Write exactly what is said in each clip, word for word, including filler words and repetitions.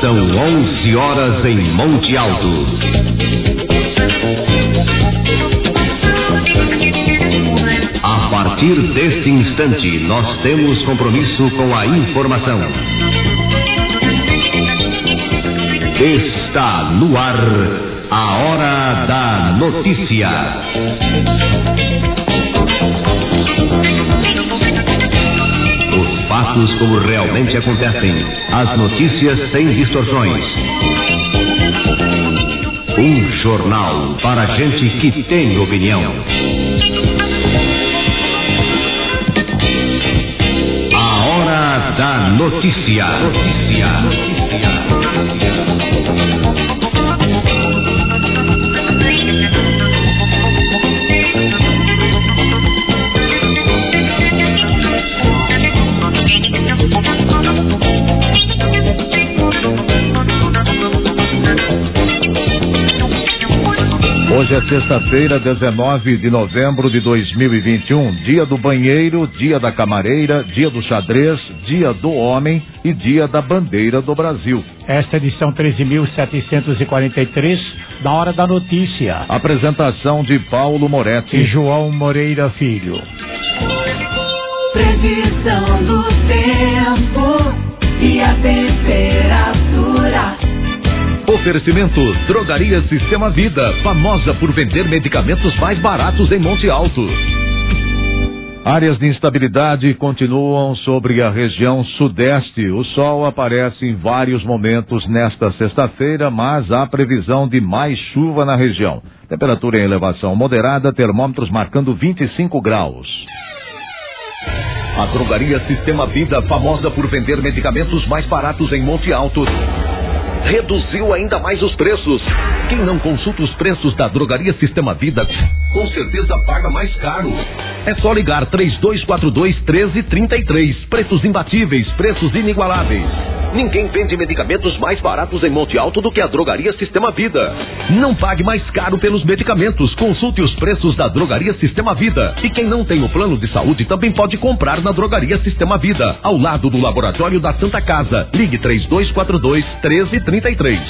São onze horas em Monte Alto. A partir deste instante, nós temos compromisso com a informação. Está no ar a Hora da Notícia. Os fatos como realmente acontecem, as notícias sem distorções. Um jornal para gente que tem opinião. A Hora da Notícia. Notícia. Notícia. Hoje é sexta-feira, dezenove de novembro de dois mil e vinte e um, dia do banheiro, dia da camareira, dia do xadrez, dia do homem e dia da bandeira do Brasil. Esta é a edição treze mil setecentos e quarenta e três da Hora da Notícia. Apresentação de Paulo Moretti e João Moreira Filho. Previsão do tempo e a temperatura. Oferecimento Drogaria Sistema Vida, famosa por vender medicamentos mais baratos em Monte Alto. Áreas de instabilidade continuam sobre a região sudeste. O sol aparece em vários momentos nesta sexta-feira, mas há previsão de mais chuva na região. Temperatura em elevação moderada, termômetros marcando vinte e cinco graus. A Drogaria Sistema Vida, famosa por vender medicamentos mais baratos em Monte Alto, reduziu ainda mais os preços. Quem não consulta os preços da Drogaria Sistema Vida, com certeza paga mais caro. É só ligar três dois quatro dois, um três três três. Preços imbatíveis, preços inigualáveis. Ninguém vende medicamentos mais baratos em Monte Alto do que a Drogaria Sistema Vida. Não pague mais caro pelos medicamentos. Consulte os preços da Drogaria Sistema Vida. E quem não tem o plano de saúde também pode comprar na Drogaria Sistema Vida, ao lado do Laboratório da Santa Casa. Ligue três dois quatro dois, um três três três.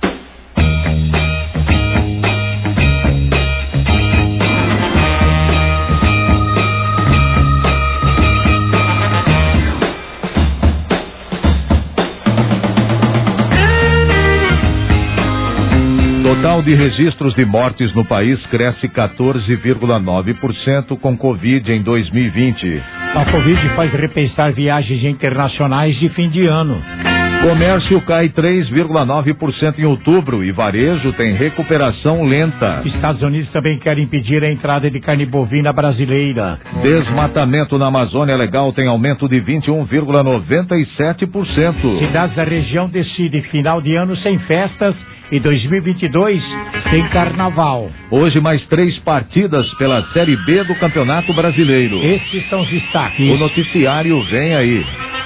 Total de registros de mortes no país cresce quatorze vírgula nove por cento com Covid em dois mil e vinte. A Covid faz repensar viagens internacionais de fim de ano. Comércio cai três vírgula nove por cento em outubro e varejo tem recuperação lenta. Estados Unidos também quer impedir a entrada de carne bovina brasileira. Desmatamento na Amazônia Legal tem aumento de vinte e um vírgula noventa e sete por cento. Cidades da região decidem final de ano sem festas e dois mil e vinte e dois tem carnaval. Hoje mais três partidas pela Série B do Campeonato Brasileiro. Esses são os destaques. O noticiário vem aí.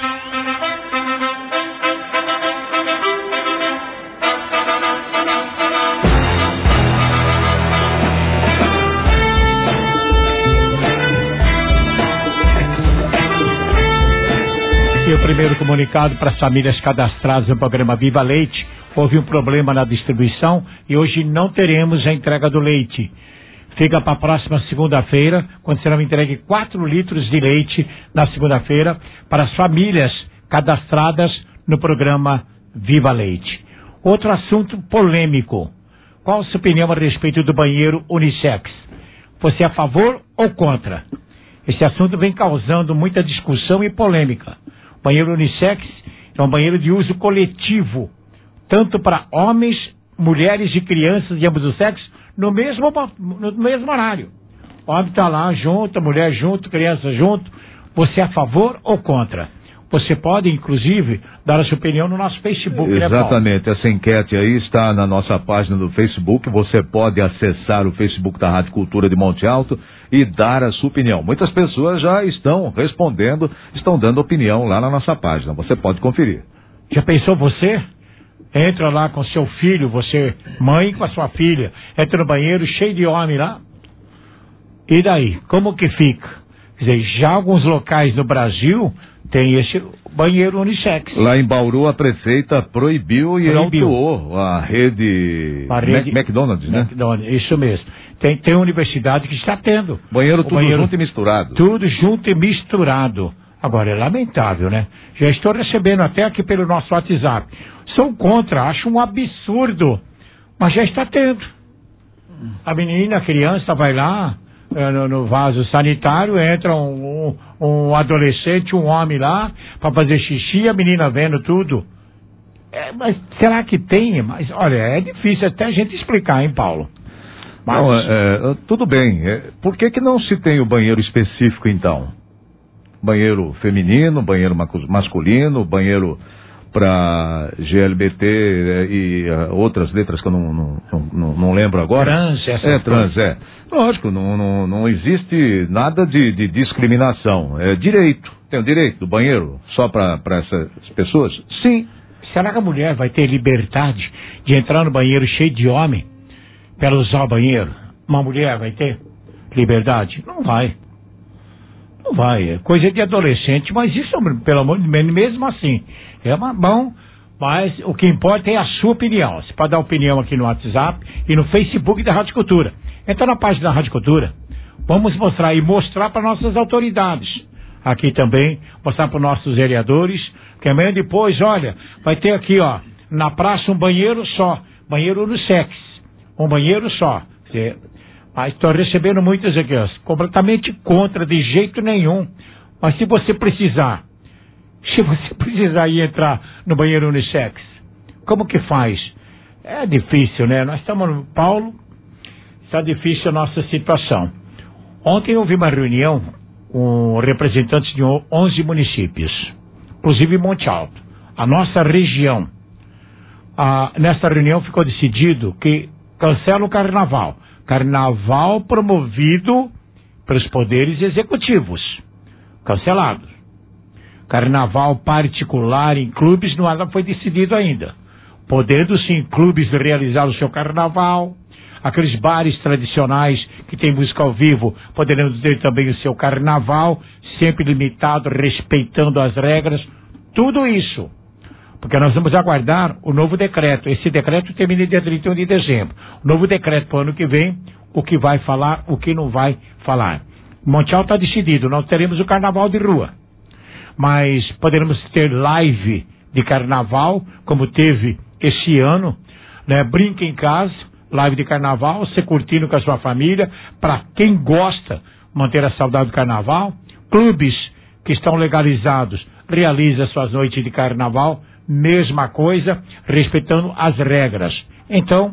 E o primeiro comunicado para as famílias cadastradas no programa Viva Leite. Houve um problema na distribuição e hoje não teremos a entrega do leite. Fica para a próxima segunda-feira, quando serão entregues quatro litros de leite na segunda-feira para as famílias cadastradas no programa Viva Leite. Outro assunto polêmico. Qual a sua opinião a respeito do banheiro unissex? Você é a favor ou contra? Esse assunto vem causando muita discussão e polêmica. O banheiro unissex é um banheiro de uso coletivo, tanto para homens, mulheres e crianças de ambos os sexos, no mesmo, no mesmo horário. O homem está lá junto, a mulher junto, criança junto. Você é a favor ou contra? Você pode, inclusive, dar a sua opinião no nosso Facebook. Exatamente, essa enquete aí está na nossa página do Facebook. Você pode acessar o Facebook da Rádio Cultura de Monte Alto e dar a sua opinião. Muitas pessoas já estão respondendo, estão dando opinião lá na nossa página. Você pode conferir. Já pensou você? Entra lá com seu filho, você, mãe com a sua filha, entra no banheiro cheio de homem lá. E daí? Como que fica? Quer dizer, já alguns locais no Brasil tem esse banheiro unissex. Lá em Bauru, a prefeita proibiu e Proibiu. autuou a rede, A rede Mac- McDonald's, né? McDonald's, isso mesmo. Tem, tem universidade que está tendo. Banheiro O tudo banheiro- junto e misturado. Tudo junto e misturado. Agora, é lamentável, né? Já estou recebendo até aqui pelo nosso WhatsApp. Sou contra, acho um absurdo. Mas já está tendo. A menina, a criança vai lá eh, no, no vaso sanitário, entra um, um, um adolescente, um homem lá, para fazer xixi, a menina vendo tudo. É, mas será que tem? Mas, olha, é difícil até a gente explicar, hein, Paulo? Mas, Não, é, é, tudo bem. É, por que que não se tem o banheiro específico, então? Banheiro feminino, banheiro macu- masculino, banheiro para G L B T é, e uh, outras letras que eu não, não, não, não lembro agora. Trans, essa É, trans, é. Lógico, não, não, não existe nada de, de discriminação. É direito. Tem o direito do banheiro só para essas pessoas? Sim. será que a mulher vai ter liberdade de entrar no banheiro cheio de homem para ela usar o banheiro? Uma mulher vai ter liberdade? Não vai. Não vai, é coisa de adolescente, mas isso, pelo amor de Deus, mesmo assim, é uma, bom, mas o que importa é a sua opinião. Você pode dar opinião aqui no WhatsApp e no Facebook da Rádio Cultura. Entra na página da Rádio Cultura, vamos mostrar e mostrar para nossas autoridades. Aqui também, mostrar para os nossos vereadores, que amanhã depois, olha, vai ter aqui, ó, na praça um banheiro só, banheiro unissex, um banheiro só. Você, mas estou recebendo muitas aqui, ó, completamente contra, de jeito nenhum. Mas se você precisar, se você precisar ir entrar no banheiro unissex, como que faz? É difícil, né? Nós estamos no Paulo, está difícil a nossa situação. Ontem houve uma reunião com representantes de onze municípios, inclusive Monte Alto, a nossa região. Ah, nessa reunião ficou decidido que cancela o carnaval. Carnaval promovido pelos poderes executivos. Cancelado. Carnaval particular em clubes nada foi decidido ainda. Podendo sim clubes realizar o seu carnaval. Aqueles bares tradicionais que tem música ao vivo poderão ter também o seu carnaval, sempre limitado, respeitando as regras. Tudo isso. Porque nós vamos aguardar o novo decreto. Esse decreto termina dia trinta e um de dezembro. O novo decreto para o ano que vem, o que vai falar, o que não vai falar. Monte Alto está decidido, nós teremos o carnaval de rua. Mas poderemos ter live de carnaval, como teve esse ano, né? Brinca em casa, live de carnaval, você curtindo com a sua família, para quem gosta manter a saudade do carnaval. Clubes que estão legalizados, realiza suas noites de carnaval, mesma coisa, respeitando as regras. Então,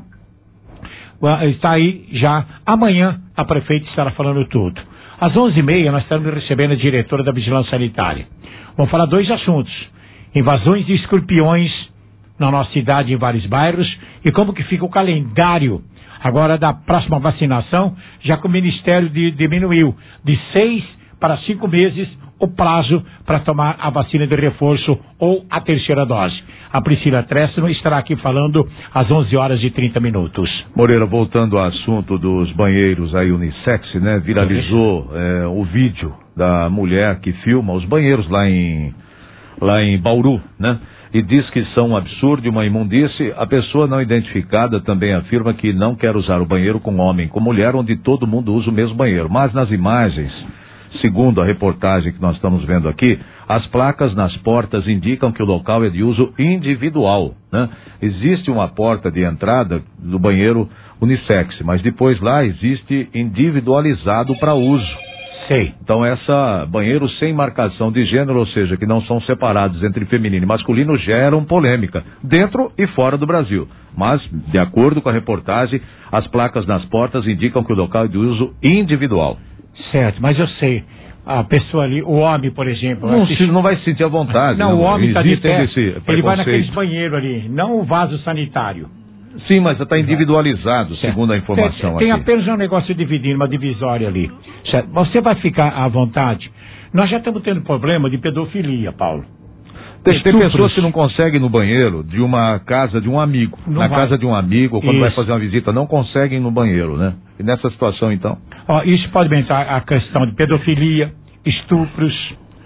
está aí já, amanhã a prefeita estará falando tudo. Às onze e meia nós estamos recebendo a diretora da Vigilância Sanitária. Vamos falar dois assuntos: invasões de escorpiões na nossa cidade, em vários bairros, e como que fica o calendário agora da próxima vacinação, já que o Ministério de, diminuiu de seis para cinco meses o prazo para tomar a vacina de reforço ou a terceira dose. A Priscila Trestano estará aqui falando às onze horas e trinta minutos. Moreira, voltando ao assunto dos banheiros aí unissex, né? Viralizou é, o vídeo da mulher que filma os banheiros lá em, lá em Bauru, né? E diz que são um absurdo e uma imundície. A pessoa não identificada também afirma que não quer usar o banheiro com homem, com mulher, onde todo mundo usa o mesmo banheiro. Mas nas imagens, segundo a reportagem que nós estamos vendo aqui, as placas nas portas indicam que o local é de uso individual, né? Existe uma porta de entrada do banheiro unissex, mas depois lá existe individualizado para uso. Sei. Então essa banheiro sem marcação de gênero, ou seja, que não são separados entre feminino e masculino, geram polêmica, dentro e fora do Brasil. Mas, de acordo com a reportagem, as placas nas portas indicam que o local é de uso individual. Certo, mas eu sei, a pessoa ali, o homem, por exemplo... Não, assiste... se, não vai se sentir à vontade. Não, não, o homem está de pé, ele vai preconceito. naqueles banheiros ali, não o vaso sanitário. Sim, mas está individualizado, certo, segundo a informação tem, tem aqui. apenas um negócio dividindo, uma divisória ali. Certo? Você vai ficar à vontade. Nós já estamos tendo problema de pedofilia, Paulo. Tem, tem Estupros. pessoas que não conseguem ir no banheiro de uma casa de um amigo. Não na vai. casa de um amigo, ou quando Isso. vai fazer uma visita, não conseguem ir no banheiro, né? E nessa situação, então? Ó, isso pode aumentar a questão de pedofilia, estupros.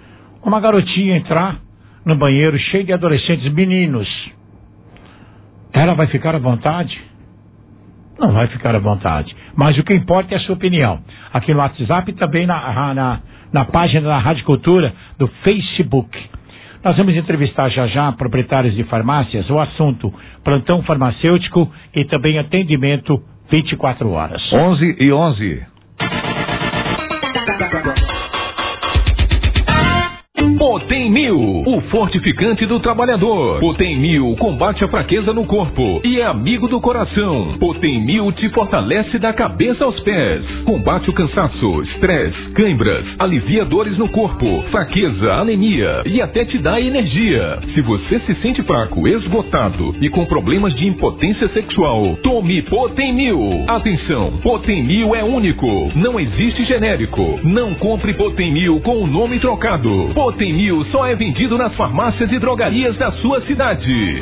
uma garotinha entrar no banheiro cheio de adolescentes meninos, ela vai ficar à vontade? Não vai ficar à vontade. Mas o que importa é a sua opinião. Aqui no WhatsApp e também na, na, na página da Rádio Cultura do Facebook. Nós vamos entrevistar já já proprietários de farmácias. O assunto: plantão farmacêutico e também atendimento vinte e quatro horas. onze e onze. Potem Mil, o fortificante do trabalhador. Potem Mil combate a fraqueza no corpo e é amigo do coração. Potem Mil te fortalece da cabeça aos pés. Combate o cansaço, estresse, câimbras, alivia dores no corpo, fraqueza, anemia e até te dá energia. Se você se sente fraco, esgotado e com problemas de impotência sexual, tome Potem Mil. Atenção, Potem Mil é único, não existe genérico. Não compre Potem Mil com o nome trocado. Potem Mil só é vendido nas farmácias e drogarias da sua cidade.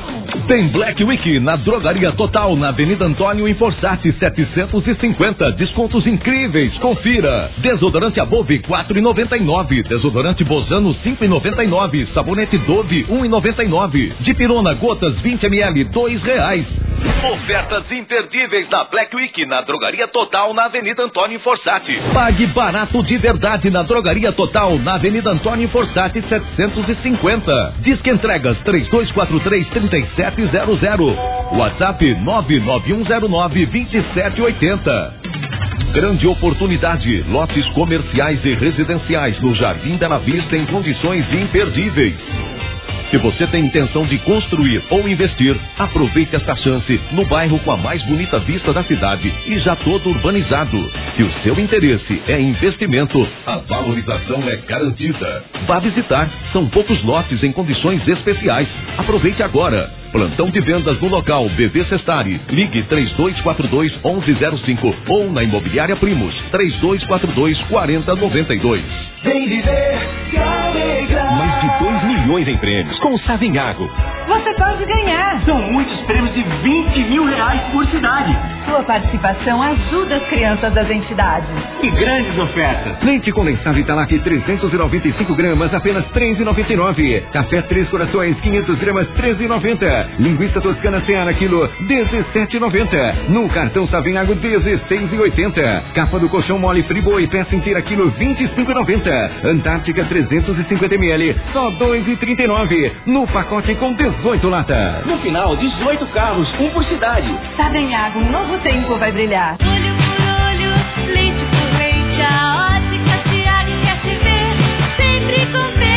Tem Black Week na Drogaria Total, na Avenida Antônio em Forsyth setecentos e cinquenta. Descontos incríveis, confira. Desodorante Above quatro reais e noventa e nove centavos. Desodorante Bozano cinco reais e noventa e nove centavos. Sabonete Dove um real e noventa e nove centavos. Dipirona Gotas vinte mililitros dois reais. Ofertas imperdíveis da Black Week na Drogaria Total, na Avenida Antônio em Forsyth. Pague barato de verdade na Drogaria Total, na Avenida Antônio em Forsyth setecentos e cinquenta. Disque entregas três dois quatro três, três sete zero zero. WhatsApp nove nove um zero nove, dois sete oito zero. Grande oportunidade, lotes comerciais e residenciais no Jardim Bela Vista em condições imperdíveis. Se você tem intenção de construir ou investir, aproveite esta chance no bairro com a mais bonita vista da cidade e já todo urbanizado. Se o seu interesse é investimento, a valorização é garantida. Vá visitar, são poucos lotes em condições especiais. Aproveite agora. Plantão de vendas no local B V Sestari. Ligue três dois quatro dois, um um zero cinco ou na Imobiliária Primos três dois quatro dois, quatro zero nove dois. Vem viver, se alegrar. Mais de dois milhões em prêmios com o Savinhago. Você pode ganhar. São muitos prêmios de vinte mil reais por cidade. Sua participação ajuda as crianças das entidades. E grandes ofertas. Leite condensado Italac trezentos e noventa e cinco gramas, apenas três reais e noventa e nove centavos. Café Três Corações quinhentos gramas, treze reais e noventa centavos. Linguiça toscana Seara quilo, dezessete reais e noventa centavos. No cartão Savinhago, dezesseis reais e oitenta centavos. Capa do colchão mole Friboi, peça inteira quilo, vinte e cinco reais e noventa centavos. Antártica trezentos e cinquenta mililitros, só dois reais e trinta e nove centavos. No pacote com dezoito latas. No final, dezoito carros, um por cidade. Savinhago, um novo tempo vai brilhar. Olho por olho, leite por leite, a ótica Tiago quer te ver sempre contente.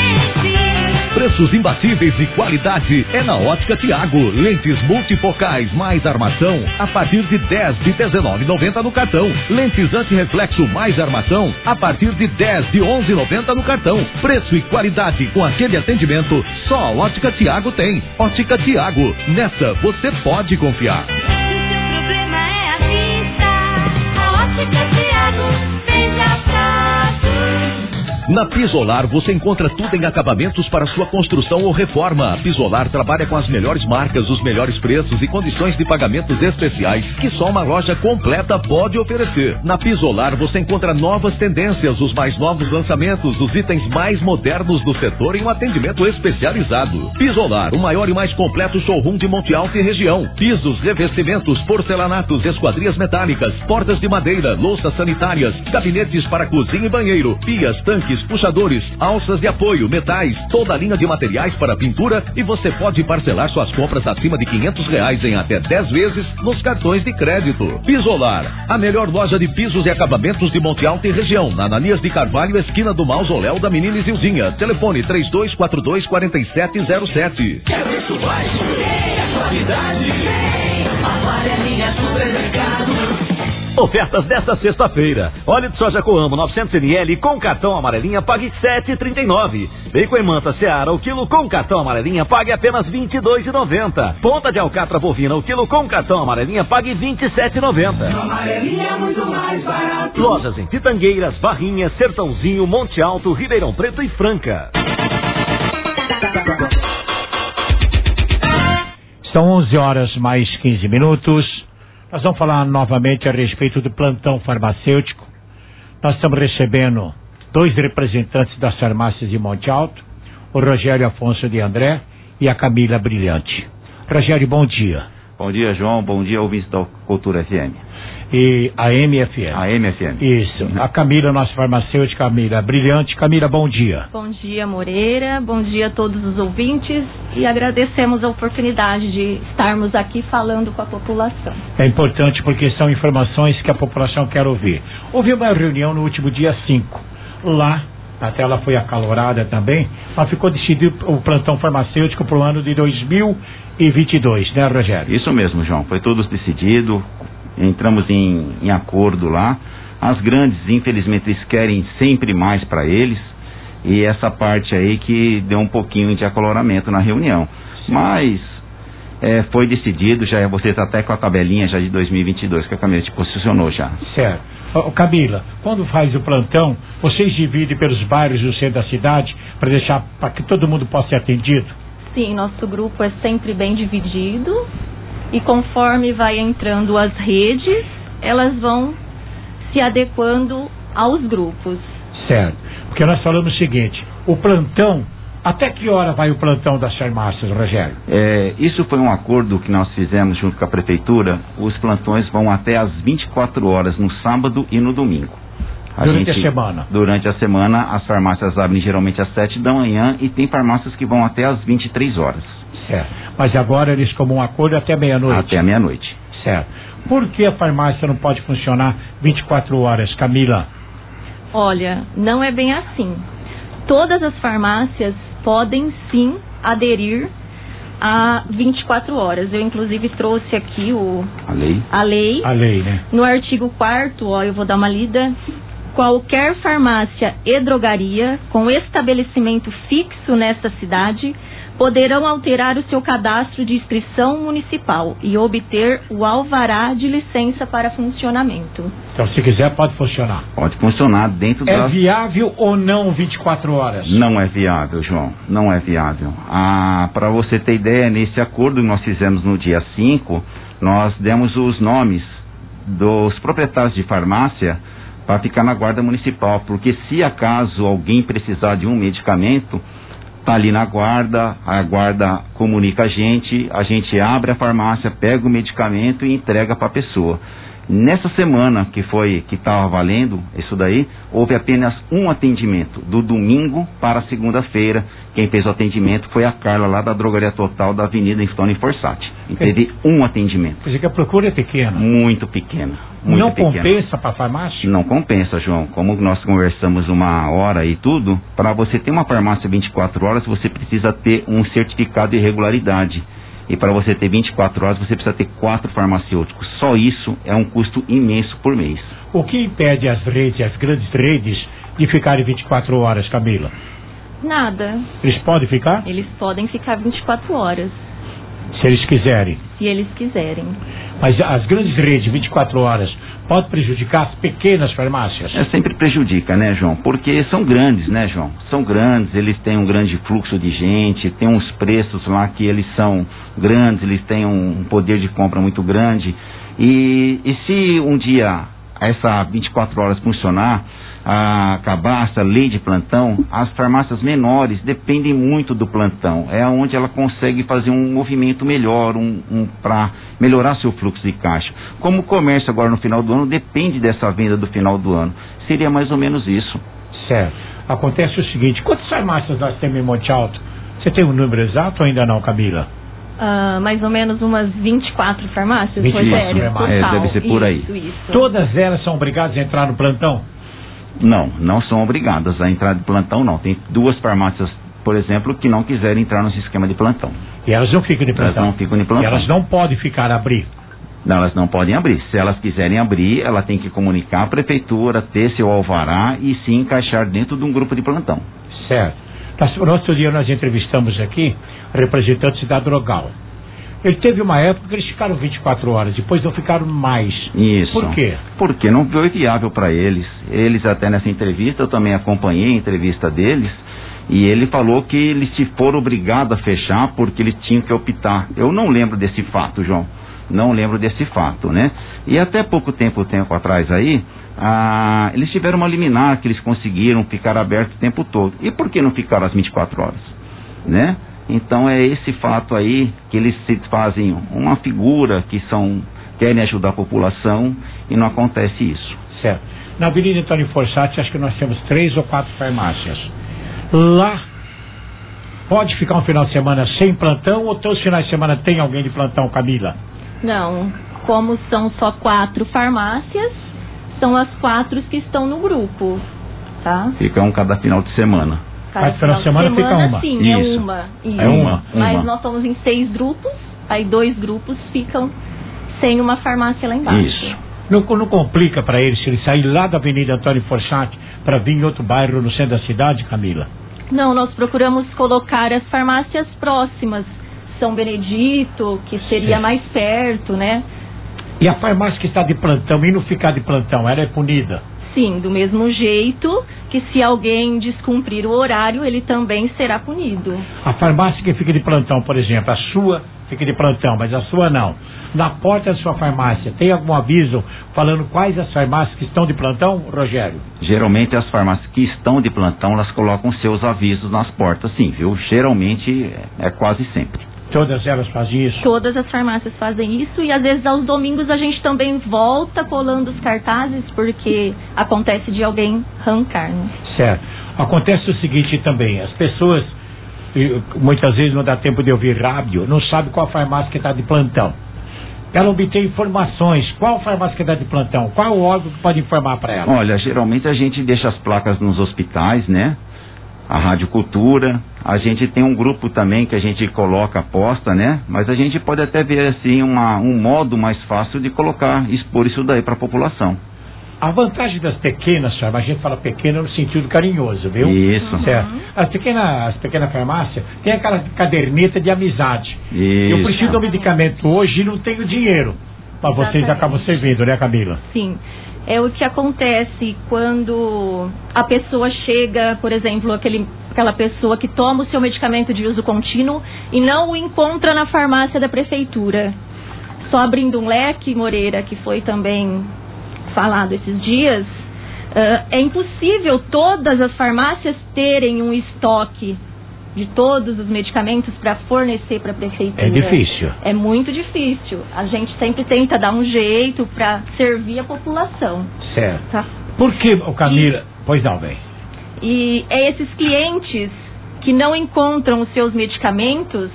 Preços imbatíveis e qualidade é na Ótica Tiago. Lentes multifocais mais armação a partir de dez de dezenove reais e noventa centavos no cartão. Lentes antirreflexo mais armação a partir de dez de onze reais e noventa centavos no cartão. Preço e qualidade com aquele atendimento só a Ótica Tiago tem. Ótica Tiago, nessa você pode confiar. Se o seu problema é a vista, a Ótica Tiago veja prazo. Na Pisolar você encontra tudo em acabamentos para sua construção ou reforma. A Pisolar trabalha com as melhores marcas, os melhores preços e condições de pagamentos especiais que só uma loja completa pode oferecer. Na Pisolar você encontra novas tendências, os mais novos lançamentos, os itens mais modernos do setor em um atendimento especializado. Pisolar, o maior e mais completo showroom de Monte Alto e região. Pisos, revestimentos, porcelanatos, esquadrias metálicas, portas de madeira, louças sanitárias, gabinetes para cozinha e banheiro, pias, tanques, puxadores, alças de apoio, metais, toda a linha de materiais para pintura e você pode parcelar suas compras acima de quinhentos reais em até dez vezes nos cartões de crédito. Pisolar, a melhor loja de pisos e acabamentos de Monte Alto e região, na Ananias de Carvalho, esquina do Mausoléu da Menina Isildinha. Telefone três dois quatro dois, quatro sete zero sete. Quer preço baixo? É qualidade. Amarelinha Supermercado. Ofertas desta sexta-feira. Óleo de soja Coamo novecentos mililitros com cartão amarelinha pague sete reais e trinta e nove centavos. Bacon e manta Seara o quilo com cartão amarelinha pague apenas vinte e dois reais e noventa centavos. Ponta de alcatra bovina o quilo com cartão amarelinha pague vinte e sete reais e noventa centavos. Amarelinha é muito mais barato. Lojas em Pitangueiras, Barrinhas, Sertãozinho, Monte Alto, Ribeirão Preto e Franca. São onze horas mais quinze minutos. Nós vamos falar novamente a respeito do plantão farmacêutico. Nós estamos recebendo dois representantes das farmácias de Monte Alto, o Rogério Afonso de André e a Camila Brilhante. Rogério, bom dia. Bom dia, João. Bom dia, ouvintes da Cultura F M. E a M F M. A M F M. Isso. Uhum. A Camila, nossa farmacêutica, Camila Brilhante. Camila, bom dia. Bom dia, Moreira. Bom dia a todos os ouvintes. E agradecemos a oportunidade de estarmos aqui falando com a população. É importante porque são informações que a população quer ouvir. Houve uma reunião no último dia cinco. Lá, a tela foi acalorada também, mas ficou decidido o plantão farmacêutico para o ano de dois mil e vinte e dois, né, Rogério? Isso mesmo, João. Foi tudo decidido. Entramos em, em acordo lá. As grandes, infelizmente, eles querem sempre mais para eles. E essa parte aí que deu um pouquinho de acaloramento na reunião. Sim. Mas é, foi decidido, já você está até com a tabelinha já de dois mil e vinte e dois, que a Camila te posicionou já. Certo. Ô, Camila, quando faz o plantão, vocês dividem pelos bairros do centro da cidade para deixar para que todo mundo possa ser atendido? Sim, nosso grupo é sempre bem dividido. E conforme vai entrando as redes, elas vão se adequando aos grupos. Certo. Porque nós falamos o seguinte, o plantão, até que hora vai o plantão das farmácias, Rogério? É, isso foi um acordo que nós fizemos junto com a prefeitura. Os plantões vão até às vinte e quatro horas no sábado e no domingo. A durante gente, a semana? Durante a semana, as farmácias abrem geralmente às sete da manhã e tem farmácias que vão até às vinte e três horas. Certo. Mas agora eles como um acordo até meia-noite? Até meia-noite. Certo. Por que a farmácia não pode funcionar vinte e quatro horas, Camila? Olha, não é bem assim. Todas as farmácias podem sim aderir a vinte e quatro horas. Eu inclusive trouxe aqui o... A lei. A lei. A lei, né? No artigo quarto, ó, eu vou dar uma lida. Qualquer farmácia e drogaria com estabelecimento fixo nesta cidade poderão alterar o seu cadastro de inscrição municipal e obter o alvará de licença para funcionamento. Então, se quiser, pode funcionar. Pode funcionar dentro é das... É viável ou não vinte e quatro horas? Não é viável, João. Não é viável. Ah, para você ter ideia, nesse acordo que nós fizemos no dia cinco, nós demos os nomes dos proprietários de farmácia para ficar na guarda municipal, porque se acaso alguém precisar de um medicamento, tá ali na guarda, a guarda comunica a gente, a gente abre a farmácia, pega o medicamento e entrega para a pessoa. Nessa semana que foi, que estava valendo isso daí, houve apenas um atendimento, do domingo para a segunda-feira. Quem fez o atendimento foi a Carla lá da Drogaria Total da Avenida Stone Forsatti. E teve um atendimento. Quer dizer que a procura é pequena? Muito pequena. Muito não pequena. Compensa para a farmácia? Não compensa, João. Como nós conversamos uma hora e tudo, para você ter uma farmácia vinte e quatro horas, você precisa ter um certificado de regularidade. E para você ter vinte e quatro horas, você precisa ter quatro farmacêuticos. Só isso é um custo imenso por mês. O que impede as redes, as grandes redes, de ficarem vinte e quatro horas, Camila? Nada. Eles podem ficar? Eles podem ficar vinte e quatro horas. Se eles quiserem? Se eles quiserem. Mas as grandes redes, vinte e quatro horas, pode prejudicar as pequenas farmácias? É, sempre prejudica, né, João? Porque são grandes, né, João? São grandes, eles têm um grande fluxo de gente, tem uns preços lá que eles são grandes, eles têm um poder de compra muito grande. E, e se um dia essa vinte e quatro horas funcionar, a, acabar essa lei de plantão, as farmácias menores dependem muito do plantão. É onde ela consegue fazer um movimento melhor, um, um, para melhorar seu fluxo de caixa. Como o comércio agora no final do ano depende dessa venda do final do ano. Seria mais ou menos isso. Certo. Acontece o seguinte, quantas farmácias nós temos em Monte Alto? Você tem um número exato ou ainda não, Camila? Uh, mais ou menos umas vinte e quatro farmácias, vinte e quatro, Rogério, total. É, deve ser por aí. Isso, isso. Todas elas são obrigadas a entrar no plantão? Não, não são obrigadas a entrar de plantão, não. Tem duas farmácias, por exemplo, que não quiserem entrar no sistema de plantão. E elas não ficam de plantão? Elas não ficam de plantão. E elas não podem ficar a abrir? Não, elas não podem abrir. Se elas quiserem abrir, ela tem que comunicar à prefeitura, ter seu alvará e se encaixar dentro de um grupo de plantão. Certo. No outro dia nós entrevistamos aqui representantes da Drogal. Ele teve uma época que eles ficaram vinte e quatro horas, depois não ficaram mais. Isso. Por quê? Porque não foi viável para eles. Eles até nessa entrevista, eu também acompanhei a entrevista deles, e ele falou que eles se foram obrigados a fechar porque eles tinham que optar. Eu não lembro desse fato, João. não lembro desse fato, né? E até pouco tempo, tempo atrás aí, ah, eles tiveram uma liminar que eles conseguiram ficar aberto o tempo todo. E por que não ficaram às vinte e quatro horas, né? Então é esse fato aí que eles se fazem uma figura que são, querem ajudar a população e não acontece isso. Certo. Na Avenida Antônio Forçati, acho que nós temos três ou quatro farmácias. Lá, pode ficar um final de semana sem plantão ou todos os finais de semana tem alguém de plantão, Camila? Não, como são só quatro farmácias, são as quatro que estão no grupo, tá? Fica um cada final de semana. Cada final de semana, semana fica uma. Sim, isso. é uma. Isso. É uma, Mas uma. nós somos em seis grupos, aí dois grupos ficam sem uma farmácia lá embaixo. Isso. Não, não complica para eles se ele sair lá da Avenida Antônio Forçati para vir em outro bairro no centro da cidade, Camila? Não, nós procuramos colocar as farmácias próximas. São Benedito, que seria Sim. mais perto, né? E a farmácia que está de plantão e não ficar de plantão, ela é punida? Sim, do mesmo jeito que se alguém descumprir o horário, ele também será punido. A farmácia que fica de plantão, por exemplo, a sua fica de plantão, mas a sua não. Na porta da sua farmácia, tem algum aviso falando quais as farmácias que estão de plantão, Rogério? Geralmente as farmácias que estão de plantão, elas colocam seus avisos nas portas, sim, viu? Geralmente é quase sempre. Todas elas fazem isso? Todas as farmácias fazem isso e às vezes aos domingos a gente também volta colando os cartazes porque acontece de alguém arrancar, né? Certo. Acontece o seguinte também, as pessoas muitas vezes não dá tempo de ouvir rádio, não sabe qual farmácia que está de plantão. Ela obtém informações, qual farmácia que está de plantão, qual o órgão que pode informar para ela? Olha, geralmente a gente deixa as placas nos hospitais, né? A Rádio Cultura, a gente tem um grupo também que a gente coloca, posta, né? Mas a gente pode até ver assim uma, um modo mais fácil de colocar, expor isso daí para a população. A vantagem das pequenas, sabe? A gente fala pequena no sentido carinhoso, viu? Isso. Certo. As pequenas, as pequenas farmácias tem aquela caderneta de amizade. Isso. Eu preciso do medicamento hoje e não tenho dinheiro. Mas vocês acabam servindo, né, Camila? Sim. É o que acontece quando a pessoa chega, por exemplo, aquele, aquela pessoa que toma o seu medicamento de uso contínuo e não o encontra na farmácia da prefeitura. Só abrindo um leque, Moreira, que foi também falado esses dias, uh, é impossível todas as farmácias terem um estoque de todos os medicamentos para fornecer para a prefeitura. É difícil. É muito difícil. A gente sempre tenta dar um jeito para servir a população. Certo. Tá? Por que, o Camila... E, pois não, bem. E é esses clientes que não encontram os seus medicamentos,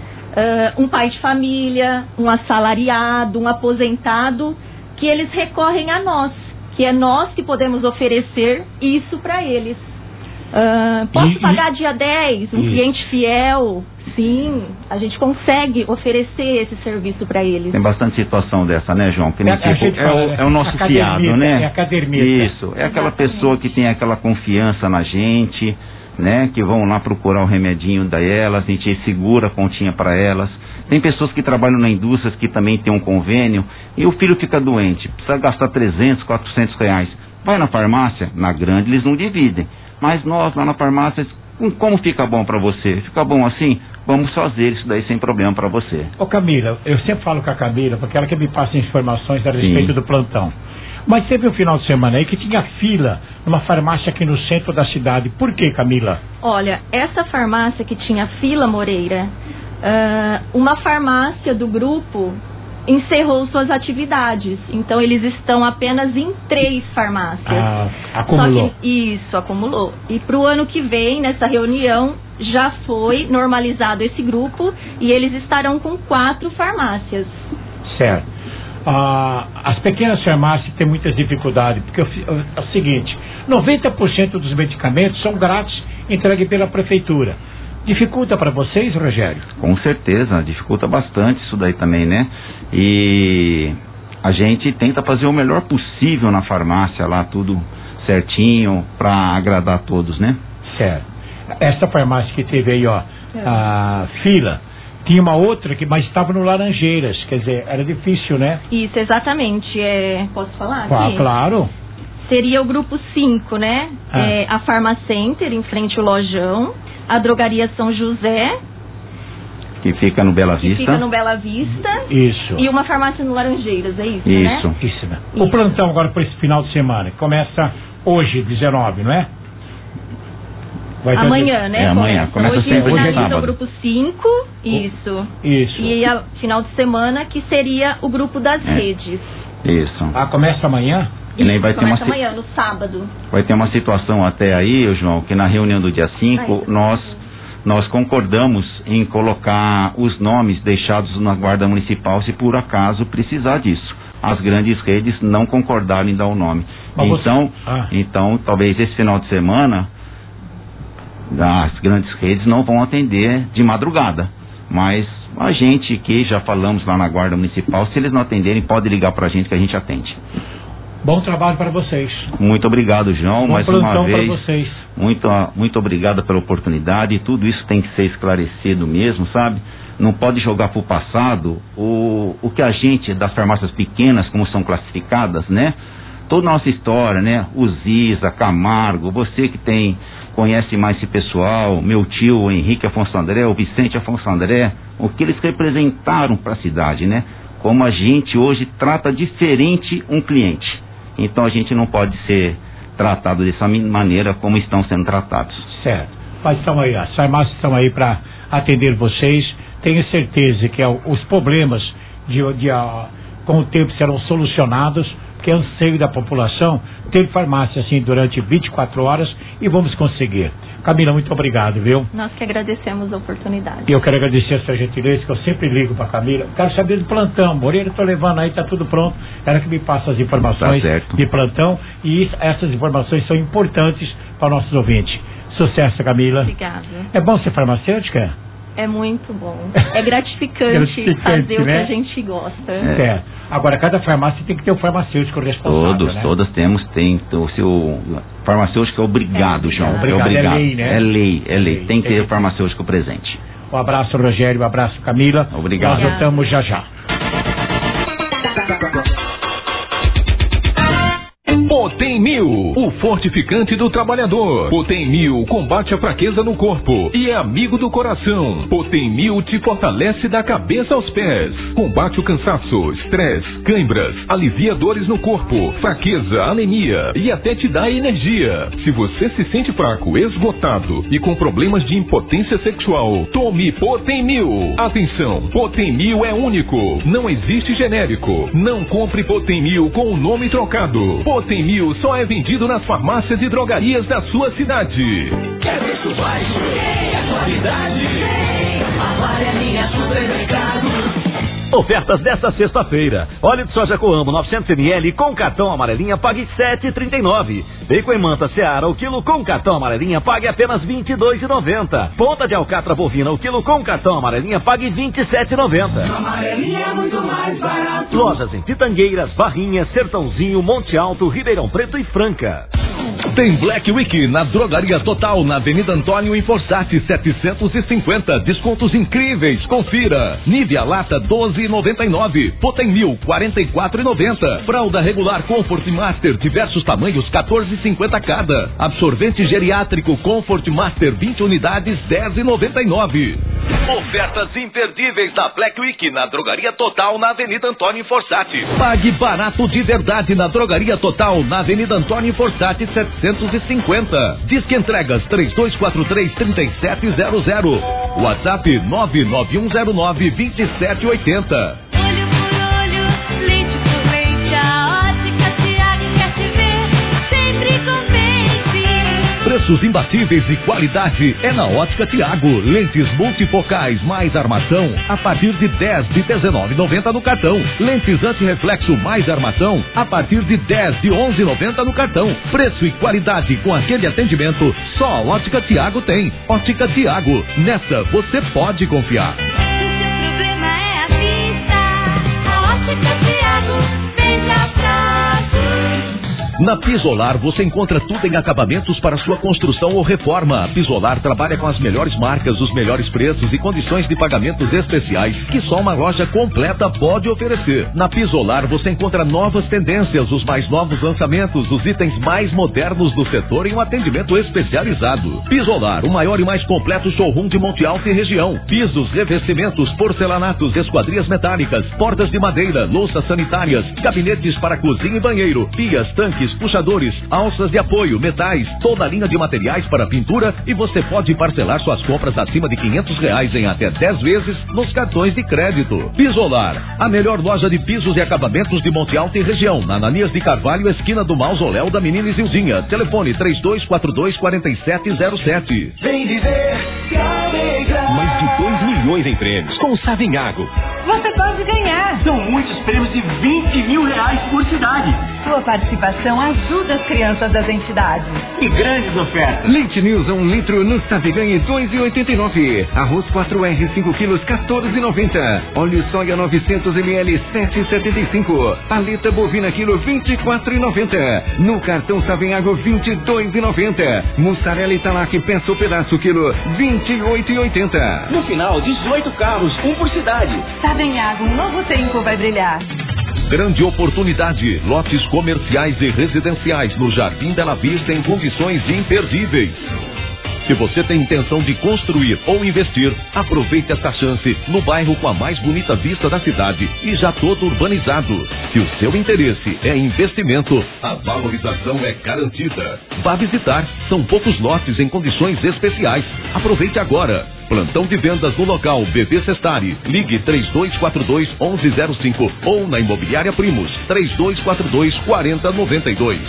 uh, um pai de família, um assalariado, um aposentado, que eles recorrem a nós, que é nós que podemos oferecer isso para eles. Uh, posso e, pagar e... dia dez, um e... cliente fiel? Sim, a gente consegue oferecer esse serviço para eles. Tem bastante situação dessa, né, João? Que, é, tipo, fala, é, o, é o nosso fiado, né? É a caderneta. Isso, é aquela Exatamente. pessoa que tem aquela confiança na gente, né? Que vão lá procurar o remedinho delas, a gente segura a continha para elas. Tem pessoas que trabalham na indústria que também tem um convênio e o filho fica doente, precisa gastar trezentos, quatrocentos reais. Vai na farmácia, na grande eles não dividem. Mas nós lá na farmácia, como fica bom para você? Fica bom assim? Vamos fazer isso daí sem problema para você. Ô Camila, eu sempre falo com a Camila, porque ela que me passa informações a respeito Sim. do plantão. Mas teve um final de semana aí que tinha fila numa farmácia aqui no centro da cidade. Por que, Camila? Olha, essa farmácia que tinha fila, Moreira, uh, uma farmácia do grupo encerrou suas atividades. Então eles estão apenas em três farmácias. Ah, acumulou. Só que, isso, acumulou. E para o ano que vem, nessa reunião, já foi normalizado esse grupo e eles estarão com quatro farmácias. Certo. Ah, as pequenas farmácias têm muitas dificuldades, porque é o seguinte, noventa por cento dos medicamentos são grátis, entregues pela prefeitura. Dificulta para vocês, Rogério? Com certeza, dificulta bastante isso daí também, né? E a gente tenta fazer o melhor possível na farmácia lá, tudo certinho, para agradar a todos, né? Certo. Essa farmácia que teve aí, ó, a fila, tinha uma outra que mas estava no Laranjeiras, quer dizer, era difícil, né? Isso, exatamente. É, posso falar? Ah, claro. Seria o grupo cinco, né? Ah. É, a Farmacenter, em frente ao Lojão, a Drogaria São José, Que fica no Bela que Vista. fica no Bela Vista. Isso. E uma farmácia no Laranjeiras, é isso, Isso. né? Isso, né? O plantão agora para esse final de semana começa hoje, dezenove, não é? Vai ter- Amanhã, né? É, amanhã. Começa hoje sempre finaliza sábado. o grupo cinco, isso. Isso. E a final de semana que seria o grupo das É. redes. Isso. Ah, começa amanhã? E nem vai ter Começa uma, amanhã, no sábado. vai ter uma situação até aí, ô João, que na reunião do dia cinco, Ai, nós, nós concordamos em colocar os nomes deixados na Guarda Municipal se por acaso precisar disso. As grandes redes não concordaram em dar o nome. Mas você- Então, Ah. então, talvez esse final de semana, as grandes redes não vão atender de madrugada. Mas a gente que já falamos lá na Guarda Municipal, se eles não atenderem, pode ligar pra gente que a gente atende. Bom trabalho para vocês. Muito obrigado, João, Bom mais uma plantão para vez. vocês. Muito, muito obrigado pela oportunidade. Tudo isso tem que ser esclarecido mesmo, sabe? Não pode jogar para o passado o, o que a gente, das farmácias pequenas, como são classificadas, né? Toda a nossa história, né? O Ziza, Camargo, você que tem, conhece mais esse pessoal, meu tio o Henrique Afonso André, o Vicente Afonso André, o que eles representaram para a cidade, né? Como a gente hoje trata diferente um cliente. Então a gente não pode ser tratado dessa maneira como estão sendo tratados. Certo. Mas estão aí, as farmácias estão aí para atender vocês. Tenho certeza que ó, os problemas de, de, ó, com o tempo serão solucionados, porque é anseio da população ter farmácia assim durante vinte e quatro horas e vamos conseguir. Camila, muito obrigado, viu? Nós que agradecemos a oportunidade. E eu quero agradecer a sua gentileza, que eu sempre ligo para Camila. Quero saber do plantão. Moreira, estou levando aí, tá tudo pronto. Ela que me passa as informações Tá certo. de plantão. E isso, essas informações são importantes para nossos ouvintes. Sucesso, Camila. Obrigada. É bom ser farmacêutica? É muito bom. É gratificante, Gratificante, fazer o que né? a gente gosta. É. Agora, cada farmácia tem que ter um farmacêutico responsável, Todos, né? todas temos, tem o seu farmacêutico é obrigado, É, João. obrigado. É obrigado. É lei, né? É lei, é lei. Lei. Tem que Tem ter que- o farmacêutico presente. Um abraço, Rogério. Um abraço, Camila. Obrigado. Nós voltamos já já. Potem Mil, o fortificante do trabalhador. Potem Mil combate a fraqueza no corpo e é amigo do coração. Potem Mil te fortalece da cabeça aos pés. Combate o cansaço, estresse, cãibras, alivia dores no corpo, fraqueza, anemia e até te dá energia. Se você se sente fraco, esgotado e com problemas de impotência sexual, tome Potem Mil. Atenção, Potem Mil é único, não existe genérico. Não compre Potem Mil com o nome trocado. Potem Mil só é vendido nas farmácias e drogarias da sua cidade. Quer preço baixo? Tem a qualidade. Tem. Amarelinha Supermercados. Ofertas desta sexta-feira. Óleo de soja Coamo novecentos mililitros com cartão amarelinha pague sete reais e trinta e nove centavos. Bacon e manta Seara o quilo com cartão amarelinha pague apenas vinte e dois reais e noventa centavos. Ponta de alcatra bovina o quilo com cartão amarelinha pague vinte e sete reais e noventa centavos. Amarelinha é muito mais barato. Lojas em Pitangueiras, Barrinhas, Sertãozinho, Monte Alto, Ribeirão Preto e Franca. Tem Black Week na Drogaria Total, na Avenida Antônio em Forsyth, setecentos e cinquenta. Descontos incríveis, confira. Nivea Lata doze reais e noventa e nove centavos. Potem Mil quarenta e quatro reais e noventa centavos. Fralda regular Comfort Master, diversos tamanhos, quatorze reais e cinquenta centavos cada. Absorvente geriátrico Comfort Master, vinte unidades, dez reais e noventa e nove centavos. Ofertas imperdíveis da Black Week na Drogaria Total, na Avenida Antônio em Forsyth. Pague barato de verdade na Drogaria Total, na Avenida Antônio em Forsyth, setecentos e cinquenta. Disque entregas três dois quatro três, três sete zero zero. WhatsApp nove nove um zero nove, dois sete oito zero. Olho por olho, leite por leite, a ótica Tiago quer te ver, sempre contente. Preços imbatíveis e qualidade é na Ótica Tiago. Lentes multifocais mais armação a partir de dez de dezenove reais e noventa centavos no cartão. Lentes antirreflexo mais armação a partir de dez de onze reais e noventa centavos no cartão. Preço e qualidade com aquele atendimento só a Ótica Tiago tem. Ótica Tiago, nessa você pode confiar. O seu problema é a vista, a ótica Tiago vem pra frente. Na Pisolar você encontra tudo em acabamentos para sua construção ou reforma. A Pisolar trabalha com as melhores marcas, os melhores preços e condições de pagamentos especiais que só uma loja completa pode oferecer. Na Pisolar você encontra novas tendências, os mais novos lançamentos, os itens mais modernos do setor e um atendimento especializado. Pisolar, o maior e mais completo showroom de Monte Alto e região. Pisos, revestimentos, porcelanatos, esquadrias metálicas, portas de madeira, louças sanitárias, gabinetes para cozinha e banheiro, pias, tanques, puxadores, alças de apoio, metais, toda a linha de materiais para pintura e você pode parcelar suas compras acima de quinhentos reais em até dez vezes nos cartões de crédito. Pisolar, a melhor loja de pisos e acabamentos de Monte Alto e região, na Ananias de Carvalho, esquina do Mausoléu da Menina Isildinha. Telefone três dois quatro dois, quatro sete zero sete. Vem viver, se alegrar. Mais de dois milhões em prêmios com o Savenhago. Você pode ganhar. São muitos prêmios de vinte mil reais por cidade. Sua participação ajuda as crianças das entidades. E grandes ofertas. Leite News um litro no Saveganhe dois e oitenta e nove. Arroz quatro R cinco quilos quatorze e noventa. Óleo soia novecentos mililitros sete e setenta e cinco. Paleta bovina quilo vinte e quatro e noventa. No cartão Savenhago vinte e dois e noventa. Mussarela Italac peça ou pedaço quilo vinte e oito e oitenta. No final, dezoito carros, um por cidade. Savenhago, um novo tempo vai brilhar. Grande oportunidade, lotes comerciais e residenciais no Jardim Bela Vista em condições imperdíveis. Se você tem intenção de construir ou investir, aproveite esta chance no bairro com a mais bonita vista da cidade e já todo urbanizado. Se o seu interesse é investimento, a valorização é garantida. Vá visitar, são poucos lotes em condições especiais. Aproveite agora. Plantão de vendas no local B V Sestari. Ligue três dois quatro dois, onze zero cinco ou na Imobiliária Primos três dois quatro dois, quatro zero nove dois.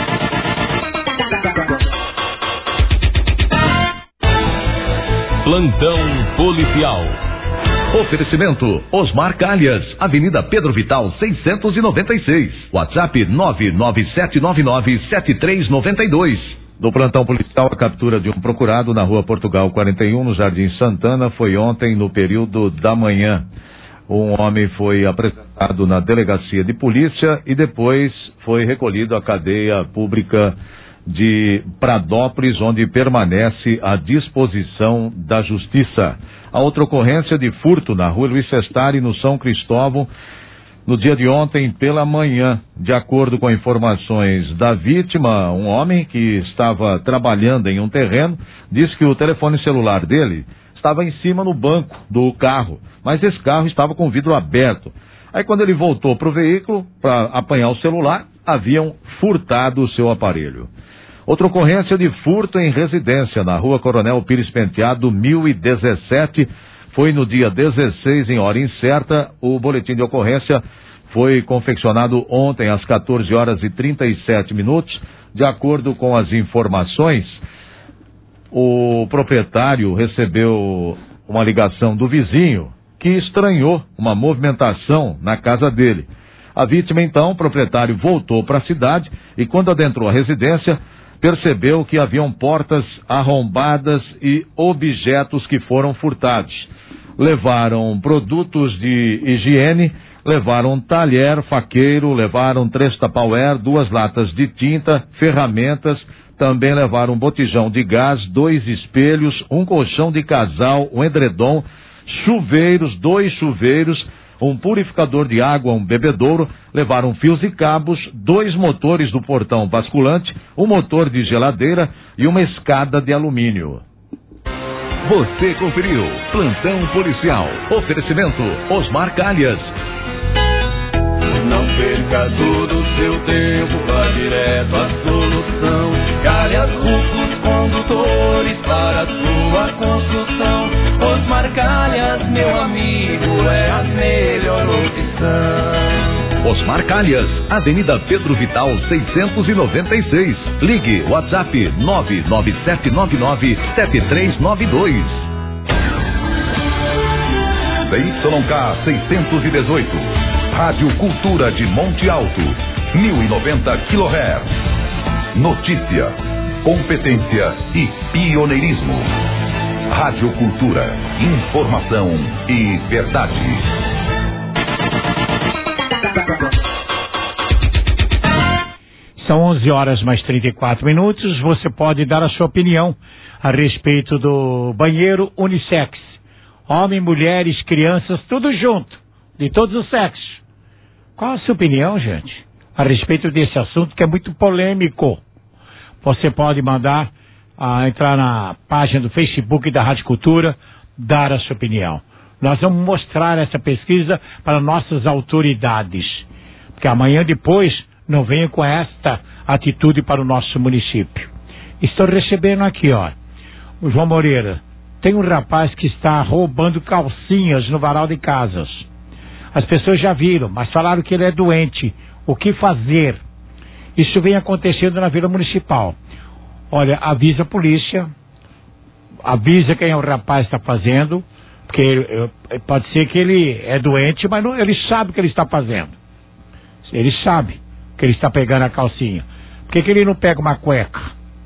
Plantão policial. Oferecimento Osmar Calhas, Avenida Pedro Vital seiscentos e noventa e seis. WhatsApp nove nove sete nove nove sete três nove dois. Do plantão policial, a captura de um procurado na rua Portugal quarenta e um, no Jardim Santana, foi ontem no período da manhã. Um homem foi apresentado na delegacia de polícia e depois foi recolhido à cadeia pública de Pradópolis, onde permanece à disposição da justiça. A outra ocorrência de furto na rua Luiz Sestari, no São Cristóvão, no dia de ontem pela manhã. De acordo com informações da vítima, um homem que estava trabalhando em um terreno disse que o telefone celular dele estava em cima no banco do carro, mas esse carro estava com o vidro aberto. Aí quando ele voltou para o veículo para apanhar o celular, haviam furtado o seu aparelho. Outra ocorrência de furto em residência na rua Coronel Pires Penteado, mil e dezessete, foi no dia dezesseis, em hora incerta. O boletim de ocorrência foi confeccionado ontem às quatorze horas e trinta e sete minutos. De acordo com as informações, o proprietário recebeu uma ligação do vizinho que estranhou uma movimentação na casa dele. A vítima, então, o proprietário, voltou para a cidade e, quando adentrou a residência, percebeu que haviam portas arrombadas e objetos que foram furtados. Levaram produtos de higiene, levaram um talher, faqueiro, levaram três Tupperware, duas latas de tinta, ferramentas, também levaram um botijão de gás, dois espelhos, um colchão de casal, um edredom, chuveiros, dois chuveiros, um purificador de água, um bebedouro, levaram fios e cabos, dois motores do portão basculante, um motor de geladeira e uma escada de alumínio. Você conferiu Plantão Policial. Oferecimento Osmar Calhas. Não perca todo o seu tempo, vá direto à solução. Calhas Rufos Condutores para a sua construção. Osmar Calhas, meu amigo, é a melhor opção. Osmar Calhas, Avenida Pedro Vital seiscentos e noventa e seis. Ligue WhatsApp nove nove sete nove nove sete três nove dois. C Y K seiscentos e dezoito. Rádio Cultura de Monte Alto, mil e noventa quilohertz. Notícia, competência e pioneirismo. Rádio Cultura, informação e verdade. São onze horas mais trinta e quatro minutos. Você pode dar a sua opinião a respeito do banheiro unissex. Homem, mulheres, crianças, tudo junto, de todos os sexos. Qual a sua opinião, gente, a respeito desse assunto que é muito polêmico? Você pode mandar, ah, entrar na página do Facebook da Rádio Cultura, dar a sua opinião. Nós vamos mostrar essa pesquisa para nossas autoridades, porque amanhã depois não venham com esta atitude para o nosso município. Estou recebendo aqui, ó, o João Moreira. Tem um rapaz que está roubando calcinhas no varal de casas. As pessoas já viram, mas falaram que ele é doente. O que fazer? Isso vem acontecendo na Vila Municipal. Olha, avisa a polícia, avisa quem é o rapaz está fazendo, porque ele, pode ser que ele é doente, mas não, ele sabe o que ele está fazendo. Ele sabe que ele está pegando a calcinha. Por que, que ele não pega uma cueca?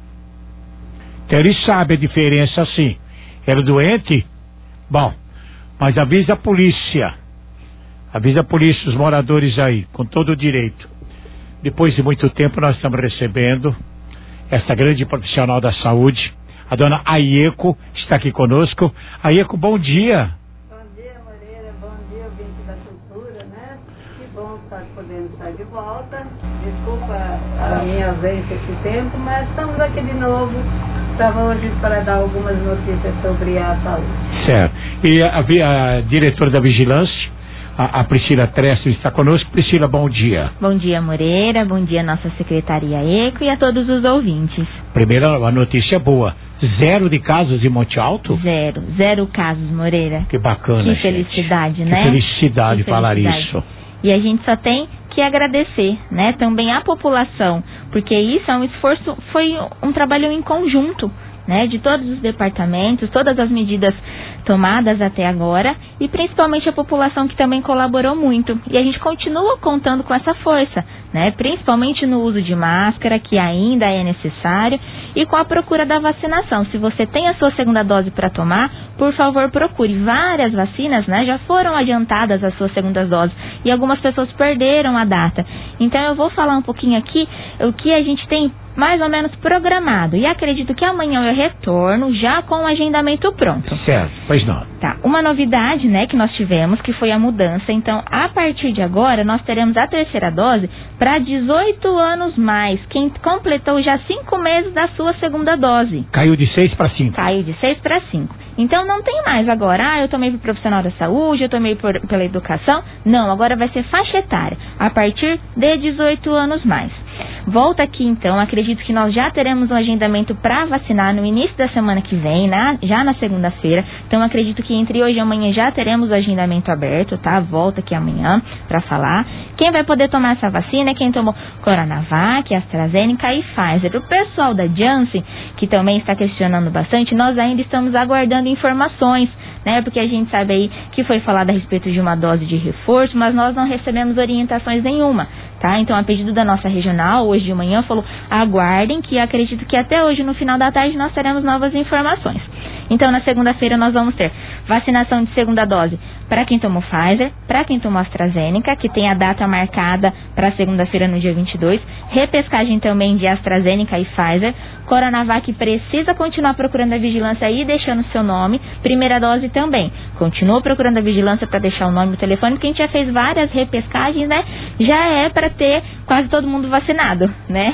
Então ele sabe a diferença, sim. Ele é doente? Bom, mas avisa a polícia. Avisa a polícia, os moradores aí, com todo o direito. Depois de muito tempo nós estamos recebendo essa grande profissional da saúde, a dona Aieco, está aqui conosco. Aieco, bom dia. Bom dia, Moreira, bom dia, ouvinte da cultura, né? Que bom estar podendo estar de volta. Desculpa a minha ausência esse tempo, mas estamos aqui de novo para hoje para dar algumas notícias sobre a saúde. Certo. E a, a diretora da Vigilância, A, a Priscila Tresso, está conosco. Priscila, bom dia. Bom dia, Moreira, bom dia nossa secretaria ECO e a todos os ouvintes. Primeira, a notícia boa, zero de casos em Monte Alto? Zero, zero casos, Moreira. Que bacana, Que gente. felicidade, que né? Felicidade que falar felicidade isso. E a gente só tem que agradecer, né, também à população, porque isso é um esforço, foi um trabalho em conjunto, né, de todos os departamentos, todas as medidas tomadas até agora e principalmente a população que também colaborou muito. E a gente continua contando com essa força, né, principalmente no uso de máscara, que ainda é necessário, e com a procura da vacinação. Se você tem a sua segunda dose para tomar, por favor, procure. Várias vacinas, né, já foram adiantadas as suas segundas doses e algumas pessoas perderam a data. Então eu vou falar um pouquinho aqui o que a gente tem mais ou menos programado. E acredito que amanhã eu retorno já com o agendamento pronto. Certo, pois não. Tá, uma novidade, né, que nós tivemos, que foi a mudança. Então, a partir de agora, nós teremos a terceira dose para dezoito anos mais. Quem completou já cinco meses da sua segunda dose. Caiu de seis para cinco. Caiu de seis para cinco. Então, não tem mais agora, ah, eu tomei pro profissional da saúde, eu tomei por, pela educação. Não, agora vai ser faixa etária, a partir de dezoito anos mais. Volta aqui então, acredito que nós já teremos um agendamento para vacinar no início da semana que vem, na, já na segunda-feira. Então acredito que entre hoje e amanhã já teremos o agendamento aberto, tá? Volta aqui amanhã para falar. Quem vai poder tomar essa vacina é quem tomou Coronavac, AstraZeneca e Pfizer. O pessoal da Janssen, que também está questionando bastante, nós ainda estamos aguardando informações, né? Porque a gente sabe aí que foi falado a respeito de uma dose de reforço, mas nós não recebemos orientações nenhuma, tá? Então, a pedido da nossa regional, hoje de manhã, falou, aguardem, que acredito que até hoje, no final da tarde, nós teremos novas informações. Então, na segunda-feira, nós vamos ter vacinação de segunda dose para quem tomou Pfizer, para quem tomou AstraZeneca, que tem a data marcada para segunda-feira, no dia vinte e dois, repescagem também de AstraZeneca e Pfizer, Coronavac precisa continuar procurando a vigilância e deixando o seu nome, primeira dose também, continua procurando a vigilância para deixar o nome e o telefone, porque a gente já fez várias repescagens, né, já é para ter quase todo mundo vacinado, né?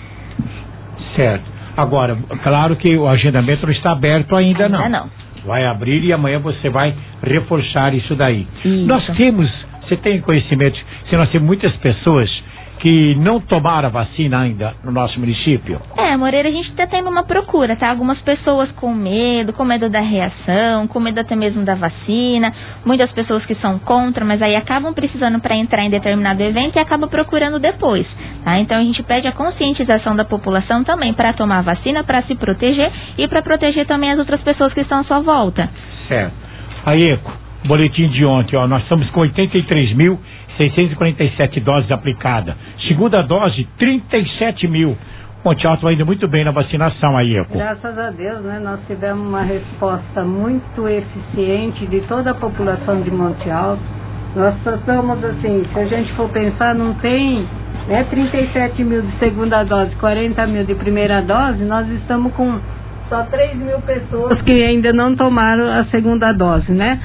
Certo. Agora, claro que o agendamento não está aberto ainda, ainda não. não. Vai abrir e amanhã você vai reforçar isso daí. Isso. Nós temos, você tem conhecimento, se nós temos muitas pessoas que não tomaram a vacina ainda no nosso município? É, Moreira, a gente está tendo uma procura, tá? Algumas pessoas com medo, com medo da reação, com medo até mesmo da vacina, muitas pessoas que são contra, mas aí acabam precisando para entrar em determinado evento e acabam procurando depois, tá? Então a gente pede a conscientização da população também para tomar a vacina, para se proteger e para proteger também as outras pessoas que estão à sua volta. Certo. Aí, Eco, boletim de ontem, ó, nós estamos com oitenta e três mil seiscentas e quarenta e sete doses aplicadas. Segunda dose, trinta e sete mil. Monte Alto vai indo muito bem na vacinação aí, Eco. Graças a Deus, né? Nós tivemos uma resposta muito eficiente de toda a população de Monte Alto. Nós só estamos assim, se a gente for pensar, não tem, né, trinta e sete mil de segunda dose, quarenta mil de primeira dose, nós estamos com só três mil pessoas que ainda não tomaram a segunda dose, né?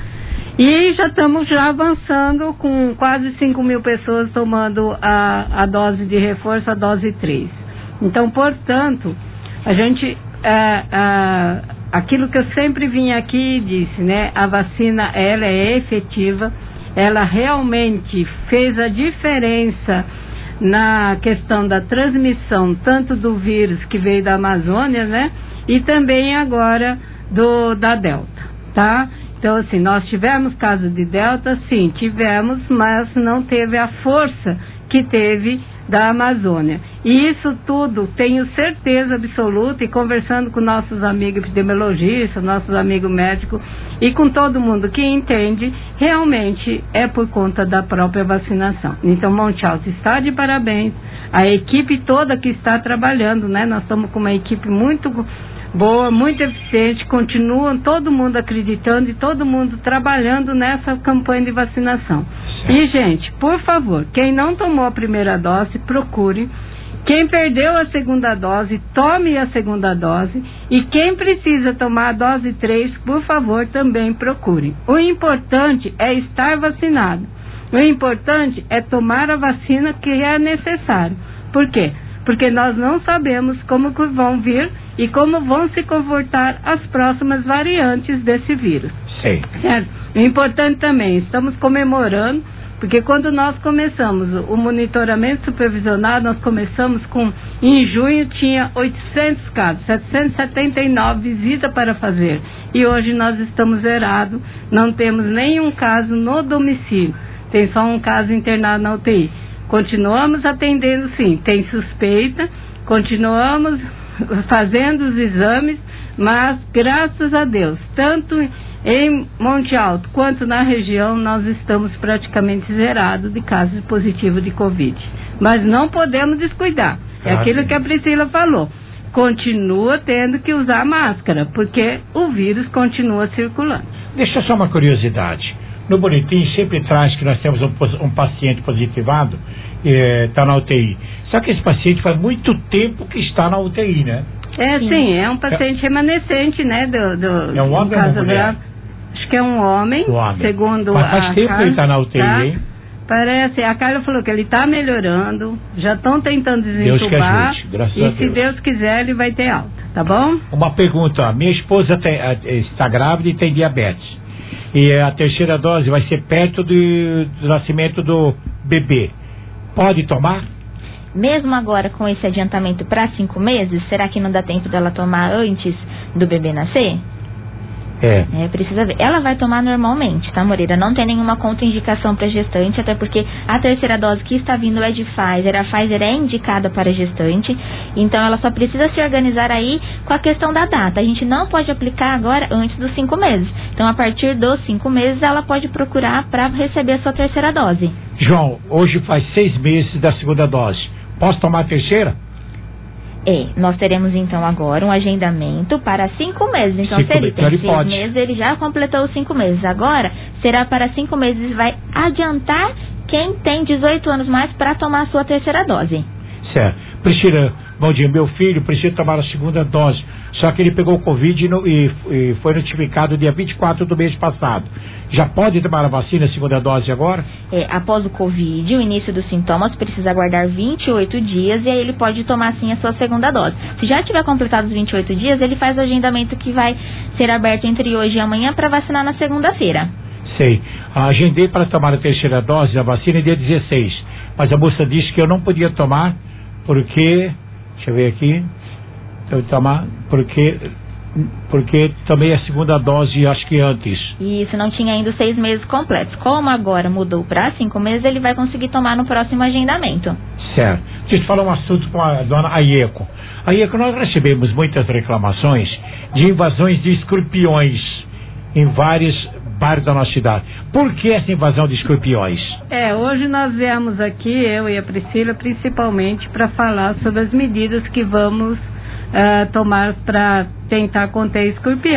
E já estamos já avançando com quase cinco mil pessoas tomando a, a dose de reforço, a dose três. Então, portanto, a gente, é, é, aquilo que eu sempre vim aqui e disse, né? A vacina, ela é efetiva, ela realmente fez a diferença na questão da transmissão, tanto do vírus que veio da Amazônia, né? E também agora do, da Delta, tá? Então, assim, nós tivemos casos de Delta, sim, tivemos, mas não teve a força que teve da Amazônia. E isso tudo, tenho certeza absoluta, e conversando com nossos amigos epidemiologistas, nossos amigos médicos, e com todo mundo que entende, realmente é por conta da própria vacinação. Então, Monte Alto está de parabéns, a equipe toda que está trabalhando, né? Nós estamos com uma equipe muito boa, muito eficiente, continuam todo mundo acreditando e todo mundo trabalhando nessa campanha de vacinação. E, gente, por favor, quem não tomou a primeira dose, procure. Quem perdeu a segunda dose, tome a segunda dose. E quem precisa tomar a dose três, por favor, também procure. O importante é estar vacinado. O importante é tomar a vacina que é necessário. Por quê? Porque nós não sabemos como que vão vir e como vão se comportar as próximas variantes desse vírus. Sim. Certo? O importante também, estamos comemorando, porque quando nós começamos o monitoramento supervisionado, nós começamos com, em junho tinha oitocentos casos, setecentos e setenta e nove visitas para fazer. E hoje nós estamos zerados, não temos nenhum caso no domicílio, tem só um caso internado na U T I. Continuamos atendendo, sim, tem suspeita, continuamos fazendo os exames, mas graças a Deus, tanto em Monte Alto quanto na região, nós estamos praticamente zerados de casos positivos de Covid. Mas não podemos descuidar, é ah, aquilo sim. que a Priscila falou, continua tendo que usar máscara, porque o vírus continua circulando. Deixa só uma curiosidade. No boletim sempre traz que nós temos um, um paciente positivado, está eh, na U T I. Só que esse paciente faz muito tempo que está na U T I, né? É, sim, sim é um paciente é, remanescente, né? Do, do, é um homem ou uma mulher? Acho que é um homem, um homem. segundo Mas faz a tempo Carla, que ele está na U T I, tá? hein? Parece, a Carla falou que ele está melhorando, já estão tentando desentubar, Deus que ajude, e a se Deus. Deus quiser ele vai ter alta, tá bom? Uma pergunta, minha esposa tem, está grávida e tem diabetes. E a terceira dose vai ser perto do, do nascimento do bebê. Pode tomar? Mesmo agora com esse adiantamento para cinco meses, será que não dá tempo dela tomar antes do bebê nascer? É. É, precisa ver. Ela vai tomar normalmente, tá, Moreira? Não tem nenhuma contraindicação para gestante, até porque a terceira dose que está vindo é de Pfizer. A Pfizer é indicada para gestante, então ela só precisa se organizar aí com a questão da data. A gente não pode aplicar agora antes dos cinco meses. Então, a partir dos cinco meses, ela pode procurar para receber a sua terceira dose. João, hoje faz seis meses da segunda dose. Posso tomar a terceira? É, nós teremos então agora um agendamento para cinco meses. Então, cinco se ele tem ele seis pode. meses, ele já completou os cinco meses. Agora, será para cinco meses e vai adiantar quem tem dezoito anos mais para tomar a sua terceira dose. Certo. Priscila, bom dia, meu filho precisa tomar a segunda dose. Só que ele pegou Covid e, no, e, e foi notificado dia vinte e quatro do mês passado. Já pode tomar a vacina, a segunda dose agora? É, após o Covid, o início dos sintomas precisa aguardar vinte e oito dias e aí ele pode tomar sim a sua segunda dose. Se já tiver completado os vinte e oito dias, ele faz o agendamento que vai ser aberto entre hoje e amanhã para vacinar na segunda-feira. Sei. Agendei para tomar a terceira dose da vacina dia dezesseis, mas a moça disse que eu não podia tomar porque, deixa eu ver aqui, eu tomar porque porque tomei a segunda dose acho que antes. Isso, não tinha ainda os seis meses completos. Como agora mudou para cinco meses, ele vai conseguir tomar no próximo agendamento. Certo. Deixa eu falar um assunto com a dona Aieco. Aieco, nós recebemos muitas reclamações de invasões de escorpiões em vários bairros da nossa cidade. Por que essa invasão de escorpiões? É, hoje nós viemos aqui, eu e a Priscila, principalmente para falar sobre as medidas que vamos Uh, tomar para tentar conter escorpião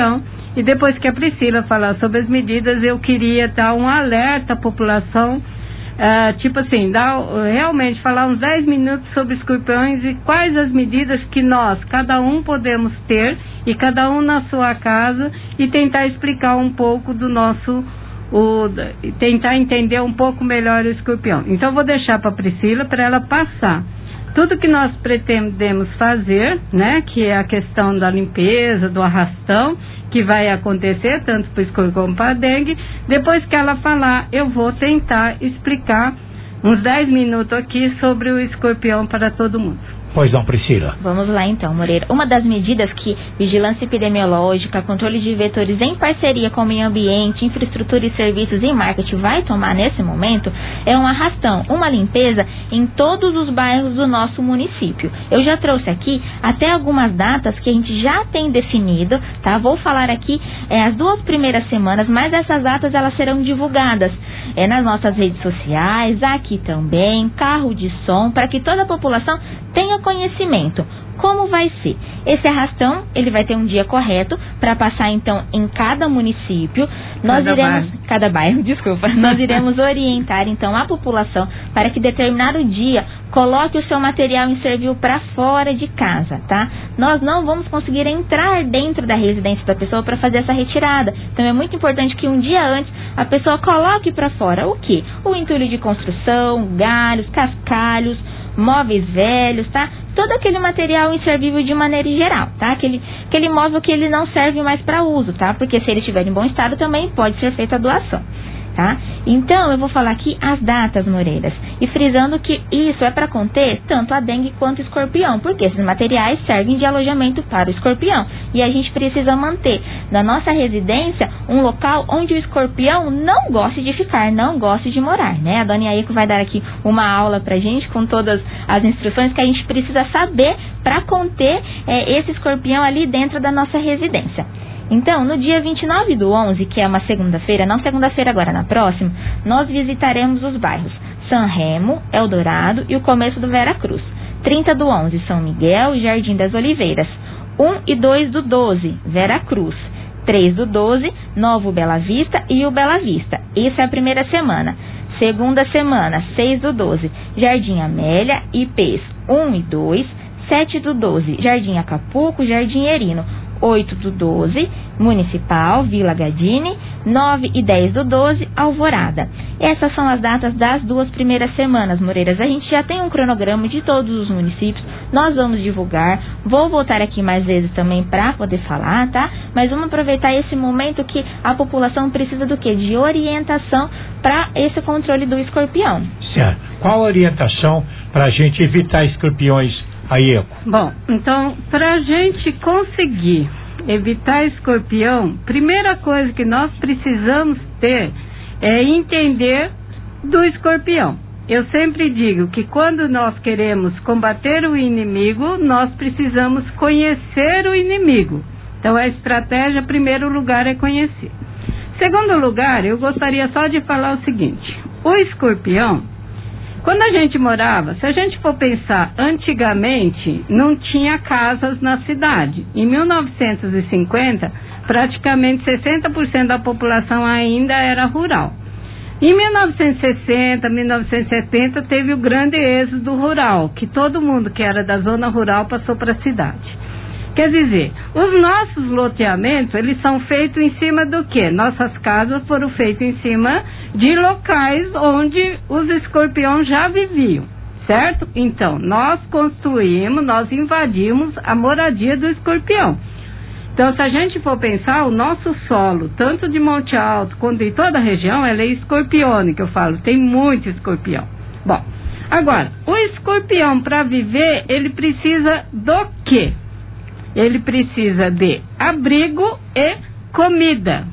E depois que a Priscila falar sobre as medidas, eu queria dar um alerta à população, uh, tipo assim, dar, realmente falar uns dez minutos sobre escorpiões e quais as medidas que nós, cada um, podemos ter, e cada um na sua casa, e tentar explicar um pouco do nosso, o, tentar entender um pouco melhor o escorpião. Então, vou deixar para a Priscila, para ela passar tudo que nós pretendemos fazer, né, que é a questão da limpeza, do arrastão, que vai acontecer tanto para o escorpião como para a dengue. Depois que ela falar, eu vou tentar explicar uns dez minutos aqui sobre o escorpião para todo mundo. Pois não, Priscila. Vamos lá então, Moreira. Uma das medidas que vigilância epidemiológica, controle de vetores em parceria com o meio ambiente, infraestrutura e serviços e marketing vai tomar nesse momento é um arrastão, uma limpeza em todos os bairros do nosso município. Eu já trouxe aqui até algumas datas que a gente já tem definido, tá? Vou falar aqui é, as duas primeiras semanas, mas essas datas elas serão divulgadas é, nas nossas redes sociais, aqui também, carro de som, para que toda a população tenha conhecimento. Como vai ser? Esse arrastão, ele vai ter um dia correto para passar então em cada município. Nós cada iremos, bairro. cada bairro, desculpa, nós iremos orientar então a população para que determinado dia coloque o seu material inservível para fora de casa, tá? Nós não vamos conseguir entrar dentro da residência da pessoa para fazer essa retirada. Então é muito importante que um dia antes a pessoa coloque para fora o quê? O entulho de construção, galhos, cascalhos, móveis velhos, tá? Todo aquele material inservível de maneira geral, tá? Aquele, aquele móvel que ele não serve mais para uso, tá? Porque se ele estiver em bom estado também pode ser feita a doação, tá? Então eu vou falar aqui as datas, Moreiras, e frisando que isso é para conter tanto a dengue quanto o escorpião, porque esses materiais servem de alojamento para o escorpião e a gente precisa manter na nossa residência um local onde o escorpião não goste de ficar, não goste de morar, né? A dona Iaíco vai dar aqui uma aula pra gente com todas as instruções que a gente precisa saber para conter é, esse escorpião ali dentro da nossa residência. Então, no dia vinte e nove do onze, que é uma segunda-feira, não segunda-feira agora, na próxima, nós visitaremos os bairros São Remo, Eldorado e o começo do Vera Cruz. trinta do onze, São Miguel e Jardim das Oliveiras. um e dois do doze, Vera Cruz. três do doze, Novo Bela Vista e o Bela Vista. Isso é a primeira semana. Segunda semana, seis do doze, Jardim Amélia, I Ps um e dois. sete do doze, Jardim Acapulco, Jardim Erino. oito do doze, Municipal, Vila Gadini, nove e dez do doze, Alvorada. Essas são as datas das duas primeiras semanas, Moreiras. A gente já tem um cronograma de todos os municípios, nós vamos divulgar, vou voltar aqui mais vezes também para poder falar, tá? Mas vamos aproveitar esse momento que a população precisa do quê? De orientação para esse controle do escorpião. Certo. Qual a orientação para a gente evitar escorpiões? Aí, Eco. Bom, então, para a gente conseguir evitar escorpião, primeira coisa que nós precisamos ter é entender do escorpião. Eu sempre digo que quando nós queremos combater o inimigo, nós precisamos conhecer o inimigo. Então, a estratégia, em primeiro lugar, é conhecer. Segundo lugar, eu gostaria só de falar o seguinte: o escorpião, quando a gente morava, se a gente for pensar, antigamente não tinha casas na cidade. Em mil novecentos e cinquenta, praticamente sessenta por cento da população ainda era rural. Em mil novecentos e sessenta, mil novecentos e setenta, teve o grande êxodo rural, que todo mundo que era da zona rural passou para a cidade. Quer dizer, os nossos loteamentos, eles são feitos em cima do quê? Nossas casas foram feitas em cima de locais onde os escorpiões já viviam, certo? Então, nós construímos, nós invadimos a moradia do escorpião. Então, se a gente for pensar, o nosso solo, tanto de Monte Alto quanto de toda a região, ela é escorpione, que eu falo, tem muito escorpião. Bom, agora, o escorpião, para viver, ele precisa do quê? Ele precisa de abrigo e comida.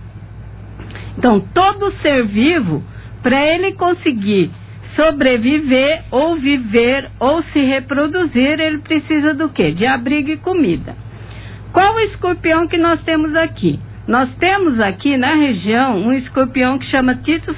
Então, todo ser vivo, para ele conseguir sobreviver ou viver ou se reproduzir, ele precisa do quê? De abrigo e comida. Qual o escorpião que nós temos aqui? Nós temos aqui na região um escorpião que chama Titus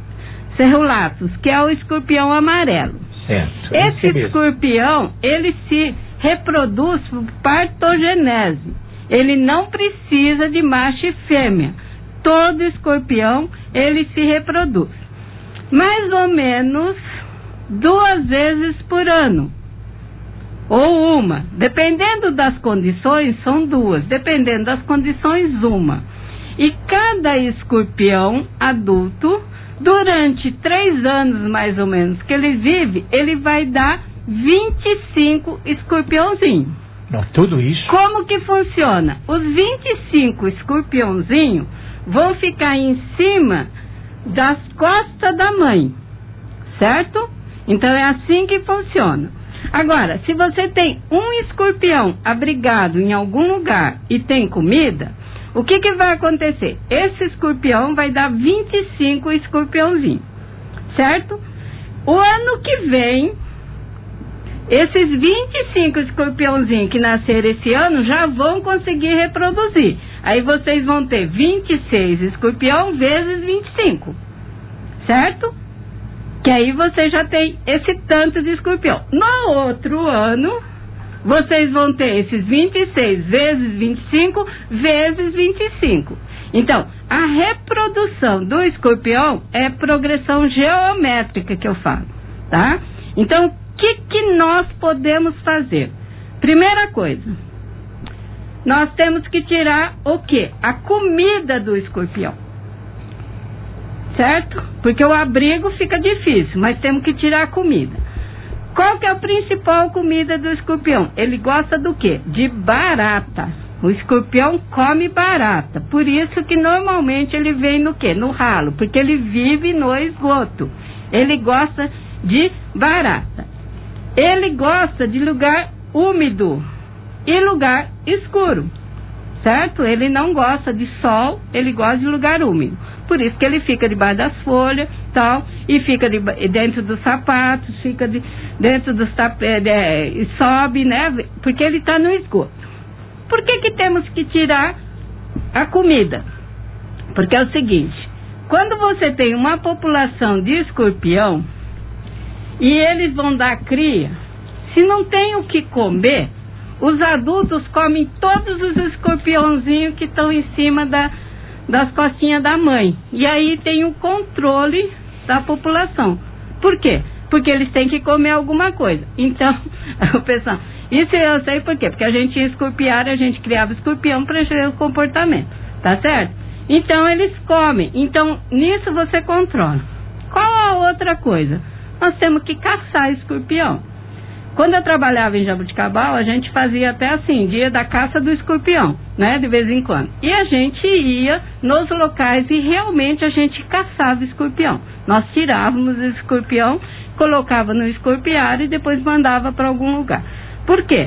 cerulatus, que é o escorpião amarelo. Certo. Esse escorpião, ele se reproduz por partogenese. ele não precisa de macho e fêmea. Todo escorpião, ele se reproduz. Mais ou menos duas vezes por ano. Ou uma. Dependendo das condições, são duas. Dependendo das condições, uma. E cada escorpião adulto, durante três anos mais ou menos que ele vive, ele vai dar vinte e cinco escorpiãozinhos. Não, tudo isso? Como que funciona? Os vinte e cinco escorpiãozinhos vão ficar em cima das costas da mãe, certo? Então é assim que funciona. Agora, se você tem um escorpião abrigado em algum lugar e tem comida, o que que vai acontecer? Esse escorpião vai dar vinte e cinco escorpiãozinhos, certo? O ano que vem, esses vinte e cinco escorpiãozinhos que nasceram esse ano já vão conseguir reproduzir. Aí vocês vão ter vinte e seis escorpião vezes vinte e cinco, certo? Que aí você já tem esse tanto de escorpião. No outro ano, vocês vão ter esses vinte e seis vezes vinte e cinco vezes vinte e cinco. Então, a reprodução do escorpião é progressão geométrica que eu falo, tá? Então, o que, que nós podemos fazer? Primeira coisa, nós temos que tirar o quê? A comida do escorpião. Certo? Porque o abrigo fica difícil, mas temos que tirar a comida. Qual que é a principal comida do escorpião? Ele gosta do quê? De barata. O escorpião come barata. Por isso que normalmente ele vem no quê? No ralo, porque ele vive no esgoto. Ele gosta de barata. Ele gosta de lugar úmido e lugar escuro. Certo? Ele não gosta de sol, ele gosta de lugar úmido. Por isso que ele fica debaixo das folhas, tal, e fica de, dentro dos sapatos, fica de, dentro dos tapetes, de, sobe, né? Porque ele está no esgoto. Por que que temos que tirar a comida? Porque é o seguinte, quando você tem uma população de escorpião e eles vão dar cria, se não tem o que comer, os adultos comem todos os escorpiãozinhos que estão em cima da das costinhas da mãe. E aí tem o controle da população. Por quê? Porque eles têm que comer alguma coisa. Então, o pessoal, isso eu sei por quê? Porque a gente tinha escorpiário, a gente criava escorpião para ver o comportamento. Tá certo? Então, eles comem. Então, nisso você controla. Qual a outra coisa? Nós temos que caçar escorpião. Quando eu trabalhava em Jabuticabal, a gente fazia até assim, dia da caça do escorpião, né, de vez em quando. E a gente ia nos locais e realmente a gente caçava escorpião. Nós tirávamos o escorpião, colocava no escorpiário e depois mandava para algum lugar. Por quê?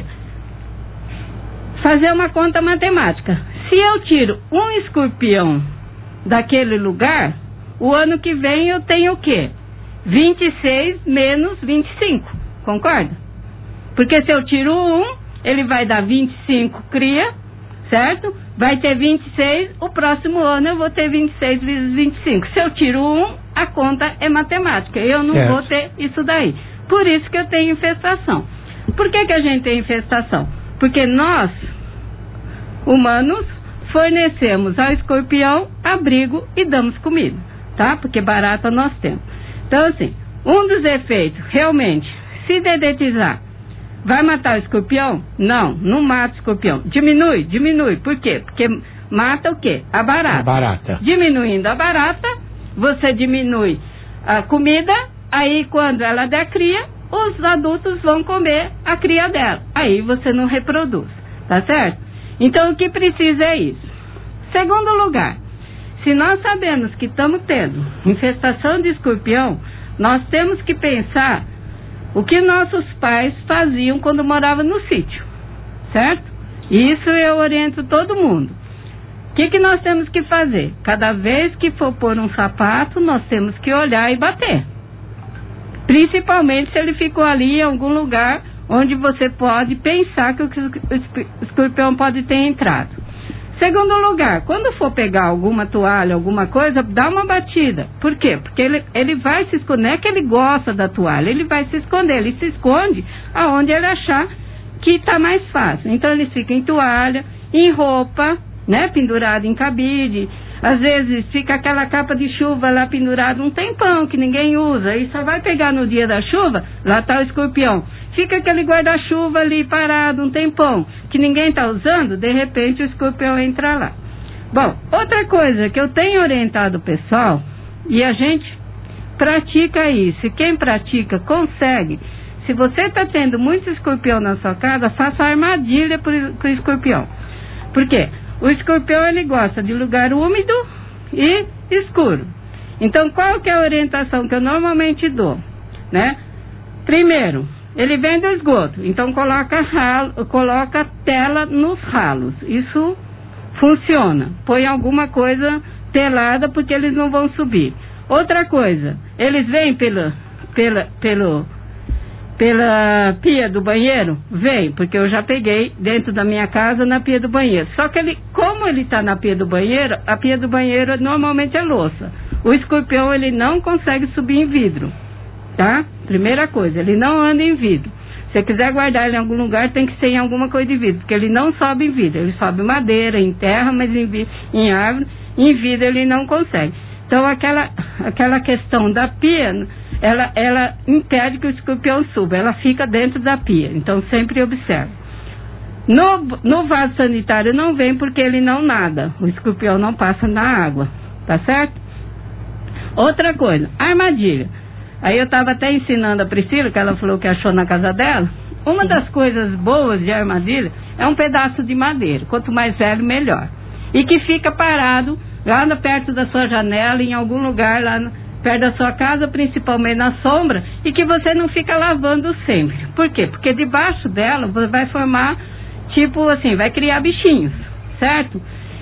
Fazer uma conta matemática. Se eu tiro um escorpião daquele lugar, o ano que vem eu tenho o quê? vinte e seis menos vinte e cinco, concorda? Porque se eu tiro um, ele vai dar vinte e cinco cria, certo? Vai ter vinte e seis, o próximo ano eu vou ter vinte e seis vezes vinte e cinco. Se eu tiro um, a conta é matemática. Eu não certo. Vou ter isso daí. Por isso que eu tenho infestação. Por que que a gente tem infestação? Porque nós, humanos, fornecemos ao escorpião abrigo e damos comida, tá? Porque barata nós temos. Então, assim, um dos efeitos, realmente, se dedetizar, vai matar o escorpião? Não, não mata o escorpião. Diminui, diminui. Por quê? Porque mata o quê? A barata. A barata. Diminuindo a barata, você diminui a comida, aí quando ela der cria, os adultos vão comer a cria dela. Aí você não reproduz, tá certo? Então o que precisa é isso. Segundo lugar, se nós sabemos que estamos tendo infestação de escorpião, nós temos que pensar o que nossos pais faziam quando moravam no sítio, certo? Isso eu oriento todo mundo. O que que nós temos que fazer? Cada vez que for pôr um sapato, nós temos que olhar e bater. Principalmente se ele ficou ali em algum lugar onde você pode pensar que o escorpião pode ter entrado. Segundo lugar, quando for pegar alguma toalha, alguma coisa, dá uma batida. Por quê? Porque ele, ele vai se esconder. Não é que ele gosta da toalha, ele vai se esconder. Ele se esconde aonde ele achar que está mais fácil. Então ele fica em toalha, em roupa, né? Pendurado em cabide. Às vezes fica aquela capa de chuva lá pendurada um tempão que ninguém usa. E só vai pegar no dia da chuva, lá está o escorpião. Fica aquele guarda-chuva ali parado um tempão que ninguém está usando, de repente o escorpião entra lá. Bom, outra coisa que eu tenho orientado o pessoal, e a gente pratica isso, e quem pratica consegue. Se você está tendo muito escorpião na sua casa, faça armadilha para o escorpião. Por quê? O escorpião, ele gosta de lugar úmido e escuro. Então, qual que é a orientação que eu normalmente dou, né? Primeiro, ele vem do esgoto, então coloca, ralo, coloca tela nos ralos. Isso funciona. Põe alguma coisa telada, porque eles não vão subir. Outra coisa, eles vêm pela, pela, pelo... pela pia do banheiro? Vem, porque eu já peguei dentro da minha casa na pia do banheiro. Só que ele, como ele está na pia do banheiro, a pia do banheiro normalmente é louça. O escorpião, ele não consegue subir em vidro, tá? Primeira coisa, ele não anda em vidro. Se você quiser guardar ele em algum lugar, tem que ser em alguma coisa de vidro, porque ele não sobe em vidro. Ele sobe em madeira, em terra, mas em, em árvore, em vidro ele não consegue. Então, aquela, aquela questão da pia, ela, ela impede que o escorpião suba, ela fica dentro da pia, então sempre observe. No, no vaso sanitário não vem porque ele não nada, o escorpião não passa na água, tá certo? Outra coisa, armadilha. Aí eu estava até ensinando a Priscila, que ela falou que achou na casa dela, uma das coisas boas de armadilha é um pedaço de madeira, quanto mais velho melhor, e que fica parado lá no, perto da sua janela, em algum lugar lá no, perto da sua casa, principalmente na sombra, e que você não fica lavando sempre. Por quê? Porque debaixo dela você vai formar, tipo assim, vai criar bichinhos, certo?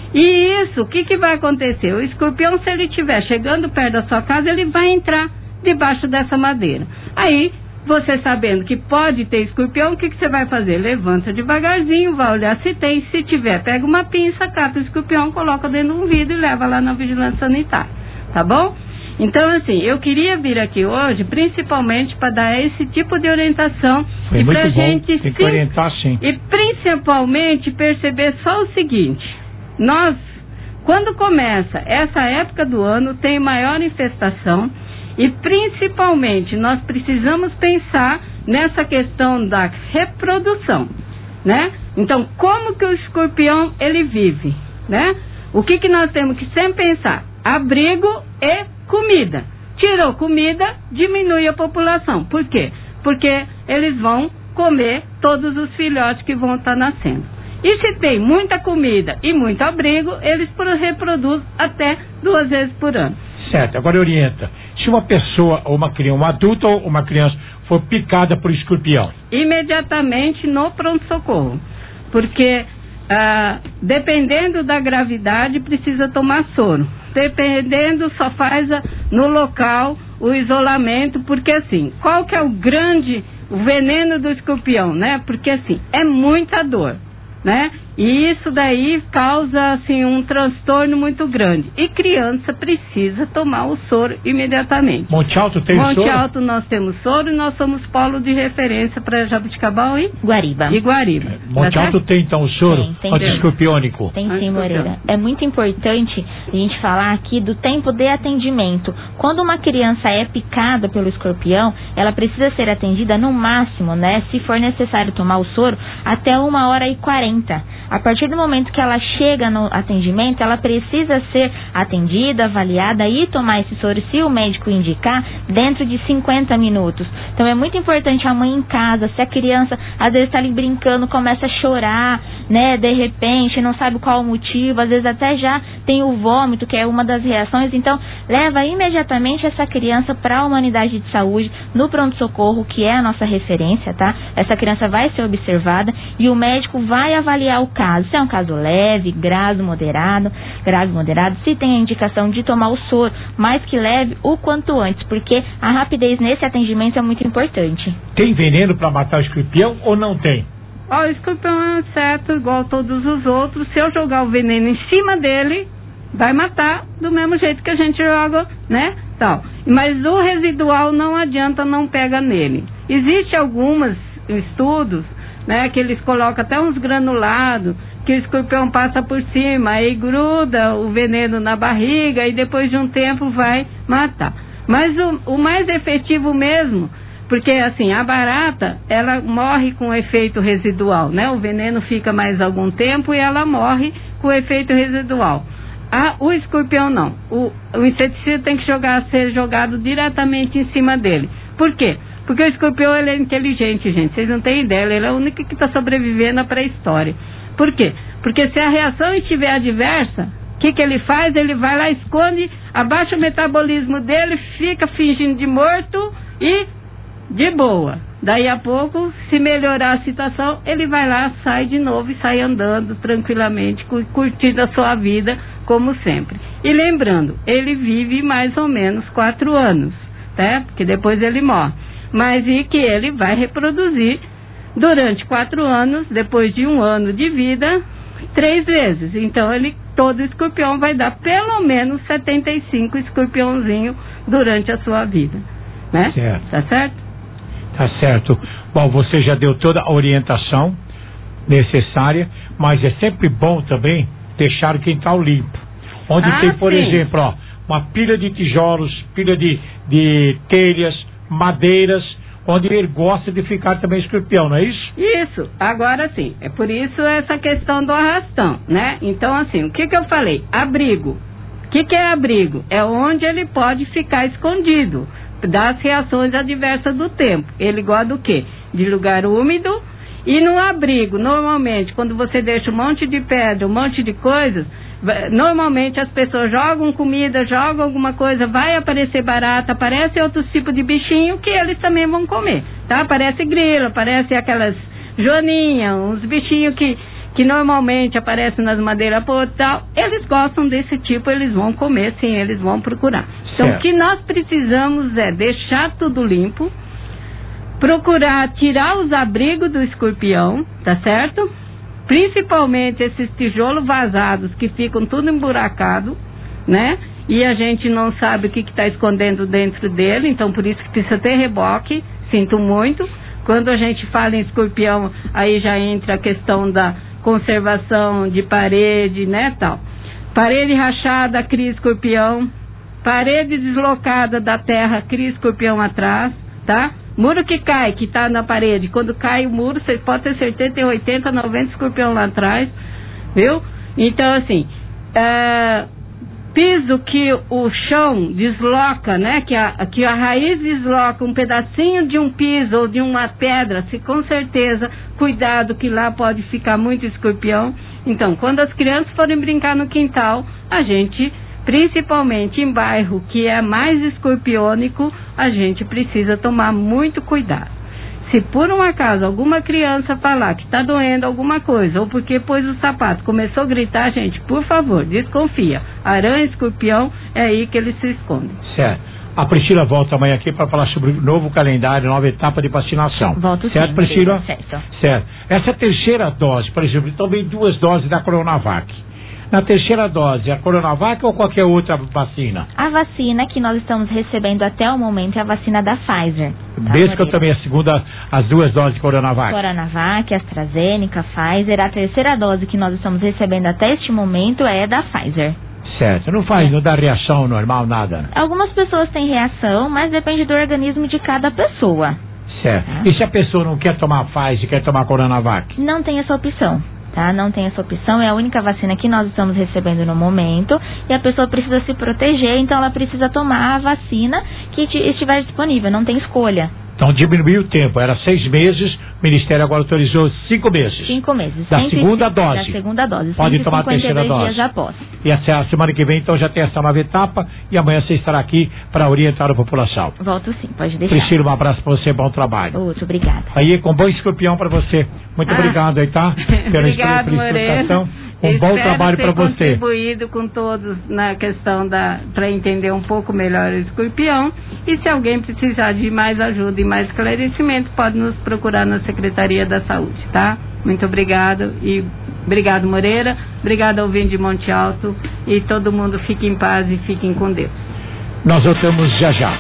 E isso, o que, que vai acontecer? O escorpião, se ele estiver chegando perto da sua casa, ele vai entrar debaixo dessa madeira. Aí, você sabendo que pode ter escorpião, o que, que você vai fazer? Levanta devagarzinho, vai olhar se tem, se tiver, pega uma pinça, cata o escorpião, coloca dentro de um vidro e leva lá na vigilância sanitária, tá bom? Então, assim, eu queria vir aqui hoje, principalmente para dar esse tipo de orientação. Foi e muito pra bom. gente Tem que orientar, sim. E principalmente perceber só o seguinte: nós, quando começa essa época do ano, tem maior infestação. E principalmente nós precisamos pensar nessa questão da reprodução, né? Então, como que o escorpião ele vive, né? O que que nós temos que sempre pensar? Abrigo e comida. Tirou comida, diminui a população. Por quê? Porque eles vão comer todos os filhotes que vão estar nascendo. E se tem muita comida e muito abrigo, eles reproduzem até duas vezes por ano. Certo, agora orienta. Se uma pessoa, ou uma criança, um adulto ou uma criança, for picada por escorpião? Imediatamente no pronto-socorro. Porque, ah, dependendo da gravidade, precisa tomar soro. Dependendo, só faz a, no local o isolamento. Porque, assim, qual que é o grande, o veneno do escorpião, né? Porque, assim, é muita dor, né? E isso daí causa, assim, um transtorno muito grande. E criança precisa tomar o soro imediatamente. Monte Alto tem Monte soro? Monte Alto nós temos soro e nós somos polo de referência para Jabuticabal e Guariba. E Guariba. É, Monte tá Alto certo? tem então o soro tem, tem anti-escorpiônico? Tem sim, Moreira. É muito importante a gente falar aqui do tempo de atendimento. Quando uma criança é picada pelo escorpião, ela precisa ser atendida no máximo, né? Se for necessário tomar o soro, até uma hora e quarenta. A partir do momento que ela chega no atendimento, ela precisa ser atendida, avaliada e tomar esse soro, se o médico indicar, dentro de cinquenta minutos. Então é muito importante a mãe em casa, se a criança às vezes está ali brincando, começa a chorar, né, de repente, não sabe qual o motivo, às vezes até já tem o vômito, que é uma das reações, então leva imediatamente essa criança para a unidade de saúde, no pronto-socorro, que é a nossa referência, tá? Essa criança vai ser observada e o médico vai avaliar o caso, se é um caso leve, grave, moderado, grave, moderado, se tem a indicação de tomar o soro, mas que leve o quanto antes, porque a rapidez nesse atendimento é muito importante. Tem veneno para matar o escorpião ou não tem? Ó, o escorpião é um inseto igual a todos os outros. Se eu jogar o veneno em cima dele, vai matar do mesmo jeito que a gente joga, né? Então, mas o residual não adianta, não pega nele. Existem alguns estudos, né, que eles colocam até uns granulados, que o escorpião passa por cima, aí gruda o veneno na barriga e depois de um tempo vai matar. Mas o, o mais efetivo mesmo, porque assim, a barata, ela morre com efeito residual, né? O veneno fica mais algum tempo e ela morre com efeito residual. Ah, o escorpião não. O, o inseticida tem que jogar, ser jogado diretamente em cima dele. Por quê? Porque o escorpião, ele é inteligente, gente. Vocês não têm ideia. Ele é o único que está sobrevivendo na pré-história. Por quê? Porque se a reação estiver adversa, o que, que ele faz? Ele vai lá, esconde, abaixa o metabolismo dele, fica fingindo de morto e de boa. Daí a pouco, se melhorar a situação, ele vai lá, sai de novo e sai andando tranquilamente, curtindo a sua vida, como sempre. E lembrando, ele vive mais ou menos quatro anos, tá? Porque depois ele morre. Mas e que ele vai reproduzir durante quatro anos, depois de um ano de vida, três vezes. Então, ele, todo escorpião vai dar pelo menos setenta e cinco escorpiãozinhos durante a sua vida, né? Certo. Tá certo? Tá certo. Bom, você já deu toda a orientação necessária, mas é sempre bom também deixar o quintal limpo. Onde ah, tem, por sim. exemplo, ó, uma pilha de tijolos, pilha de, de telhas, madeiras, onde ele gosta de ficar também escorpião, não é isso? Isso, agora sim. É por isso essa questão do arrastão, né? Então, assim, o que que eu falei? Abrigo. O que que é abrigo? É onde ele pode ficar escondido das reações adversas do tempo. Ele gosta do quê? De lugar úmido. E no abrigo, normalmente, quando você deixa um monte de pedra, um monte de coisas, normalmente as pessoas jogam comida, jogam alguma coisa, vai aparecer barata, aparece outros tipos de bichinho que eles também vão comer, tá? Aparece grilo, aparece aquelas joaninhas, uns bichinhos que, que normalmente aparecem nas madeiras por tal, eles gostam desse tipo, eles vão comer, sim, eles vão procurar. Então, certo. O que nós precisamos é deixar tudo limpo, procurar tirar os abrigos do escorpião, tá certo? Principalmente esses tijolos vazados que ficam tudo emburacado, né? E a gente não sabe o que está escondendo dentro dele, então por isso que precisa ter reboque, sinto muito. Quando a gente fala em escorpião, aí já entra a questão da conservação de parede, né, tal. Parede rachada, cria escorpião. Parede deslocada da terra, cria escorpião atrás, tá? Muro que cai, que está na parede, quando cai o muro, você pode ter certeza, tem oitenta, noventa escorpião lá atrás, viu? Então, assim, é, piso que o chão desloca, né? Que a, que a raiz desloca um pedacinho de um piso ou de uma pedra, se com certeza, cuidado que lá pode ficar muito escorpião. Então, quando as crianças forem brincar no quintal, a gente... principalmente em bairro que é mais escorpiônico, a gente precisa tomar muito cuidado. Se por um acaso alguma criança falar que está doendo alguma coisa, ou porque pôs o sapato, começou a gritar, gente, por favor, desconfia. Aranha, escorpião, é aí que eles se escondem. Certo. A Priscila volta amanhã aqui para falar sobre o novo calendário, nova etapa de vacinação. Volto sim. Certo, Priscila? Certo. Certo. Essa terceira dose, por exemplo, também duas doses da Coronavac. Na terceira dose, a Coronavac ou qualquer outra vacina? A vacina que nós estamos recebendo até o momento é a vacina da Pfizer. Tá, Desde que eu tomei a segunda, as duas doses de Coronavac. Coronavac, AstraZeneca, Pfizer. A terceira dose que nós estamos recebendo até este momento é da Pfizer. Certo, não faz, é. não dá reação normal, nada? Algumas pessoas têm reação, mas depende do organismo de cada pessoa. Certo. Tá? E se a pessoa não quer tomar Pfizer, quer tomar Coronavac? Não tem essa opção. Tá? Não tem essa opção, é a única vacina que nós estamos recebendo no momento e a pessoa precisa se proteger, então ela precisa tomar a vacina que estiver disponível, não tem escolha. Então diminuiu o tempo, era seis meses, o Ministério agora autorizou cinco meses. Cinco meses. Da segunda dose. Da segunda dose. Pode tomar a terceira dose. Dias após. E a semana que vem, então, já tem essa nova etapa e amanhã você estará aqui para orientar a população. Volto sim, pode deixar. Priscila, um abraço para você, bom trabalho. Outro, obrigada. Aí, com bom escorpião para você. Muito ah. obrigado aí, tá? Pela Obrigado, explicação. Um bom trabalho para você. Contribuído com todos na questão da para entender um pouco melhor o escorpião. E se alguém precisar de mais ajuda e mais esclarecimento, pode nos procurar na Secretaria da Saúde, tá? Muito obrigado e obrigado, Moreira. Obrigado ao Vinde de Monte Alto e todo mundo fique em paz e fiquem com Deus. Nós voltamos já já.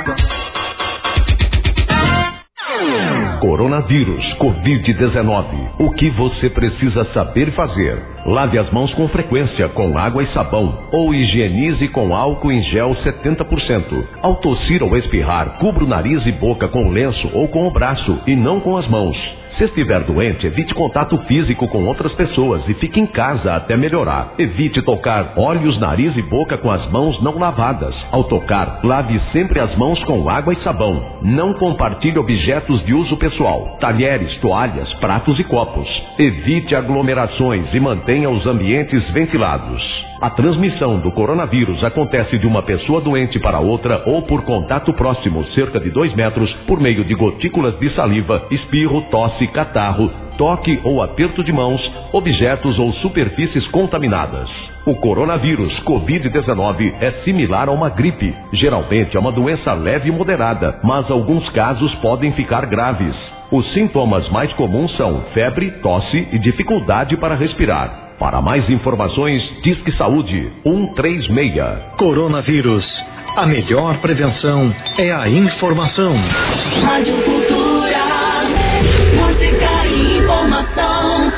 Coronavírus, covid dezenove. O que você precisa saber fazer? Lave as mãos com frequência com água e sabão ou higienize com álcool em gel setenta por cento. Ao tossir ou espirrar, cubra o nariz e boca com lenço ou com o braço e não com as mãos. Se estiver doente, evite contato físico com outras pessoas e fique em casa até melhorar. Evite tocar olhos, nariz e boca com as mãos não lavadas. Ao tocar, lave sempre as mãos com água e sabão. Não compartilhe objetos de uso pessoal, talheres, toalhas, pratos e copos. Evite aglomerações e mantenha os ambientes ventilados. A transmissão do coronavírus acontece de uma pessoa doente para outra ou por contato próximo, cerca de dois metros, por meio de gotículas de saliva, espirro, tosse, catarro, toque ou aperto de mãos, objetos ou superfícies contaminadas. O coronavírus covid dezenove é similar a uma gripe. Geralmente é uma doença leve e moderada, mas alguns casos podem ficar graves. Os sintomas mais comuns são febre, tosse e dificuldade para respirar. Para mais informações, Disque Saúde um três seis. Coronavírus. A melhor prevenção é a informação. Rádio Cultura, música e informação.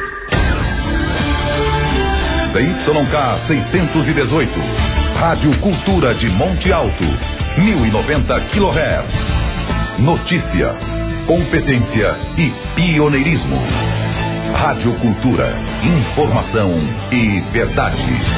D Y K seiscentos e dezoito. Rádio Cultura de Monte Alto. mil e noventa quilohertz. Notícia, competência e pioneirismo. Rádio Cultura, informação e verdade.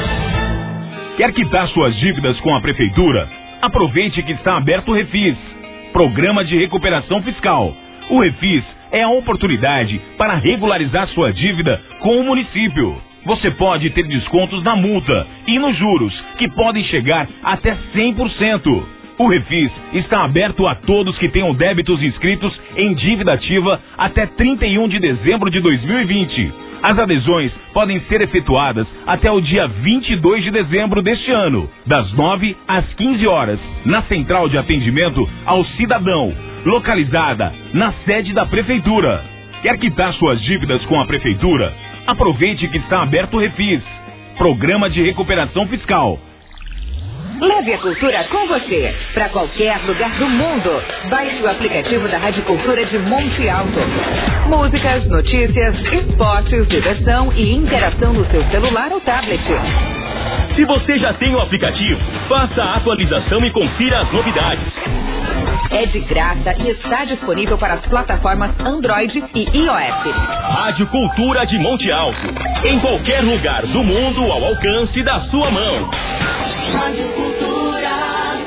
Quer quitar suas dívidas com a Prefeitura? Aproveite que está aberto o Refis, Programa de Recuperação Fiscal. O Refis é a oportunidade para regularizar sua dívida com o município. Você pode ter descontos na multa e nos juros, que podem chegar até cem por cento. O Refis está aberto a todos que tenham débitos inscritos em dívida ativa até trinta e um de dezembro de dois mil e vinte. As adesões podem ser efetuadas até o dia vinte e dois de dezembro deste ano, das nove às quinze horas, na Central de Atendimento ao Cidadão, localizada na sede da Prefeitura. Quer quitar suas dívidas com a Prefeitura? Aproveite que está aberto o Refis, Programa de Recuperação Fiscal. Leve a cultura com você para qualquer lugar do mundo. Baixe o aplicativo da Rádio Cultura de Monte Alto. Músicas, notícias, esportes, diversão e interação no seu celular ou tablet. Se você já tem o aplicativo, faça a atualização e confira as novidades. É de graça e está disponível para as plataformas Android e iOS. Rádio Cultura de Monte Alto. Em qualquer lugar do mundo ao alcance da sua mão. Rádio Cultura,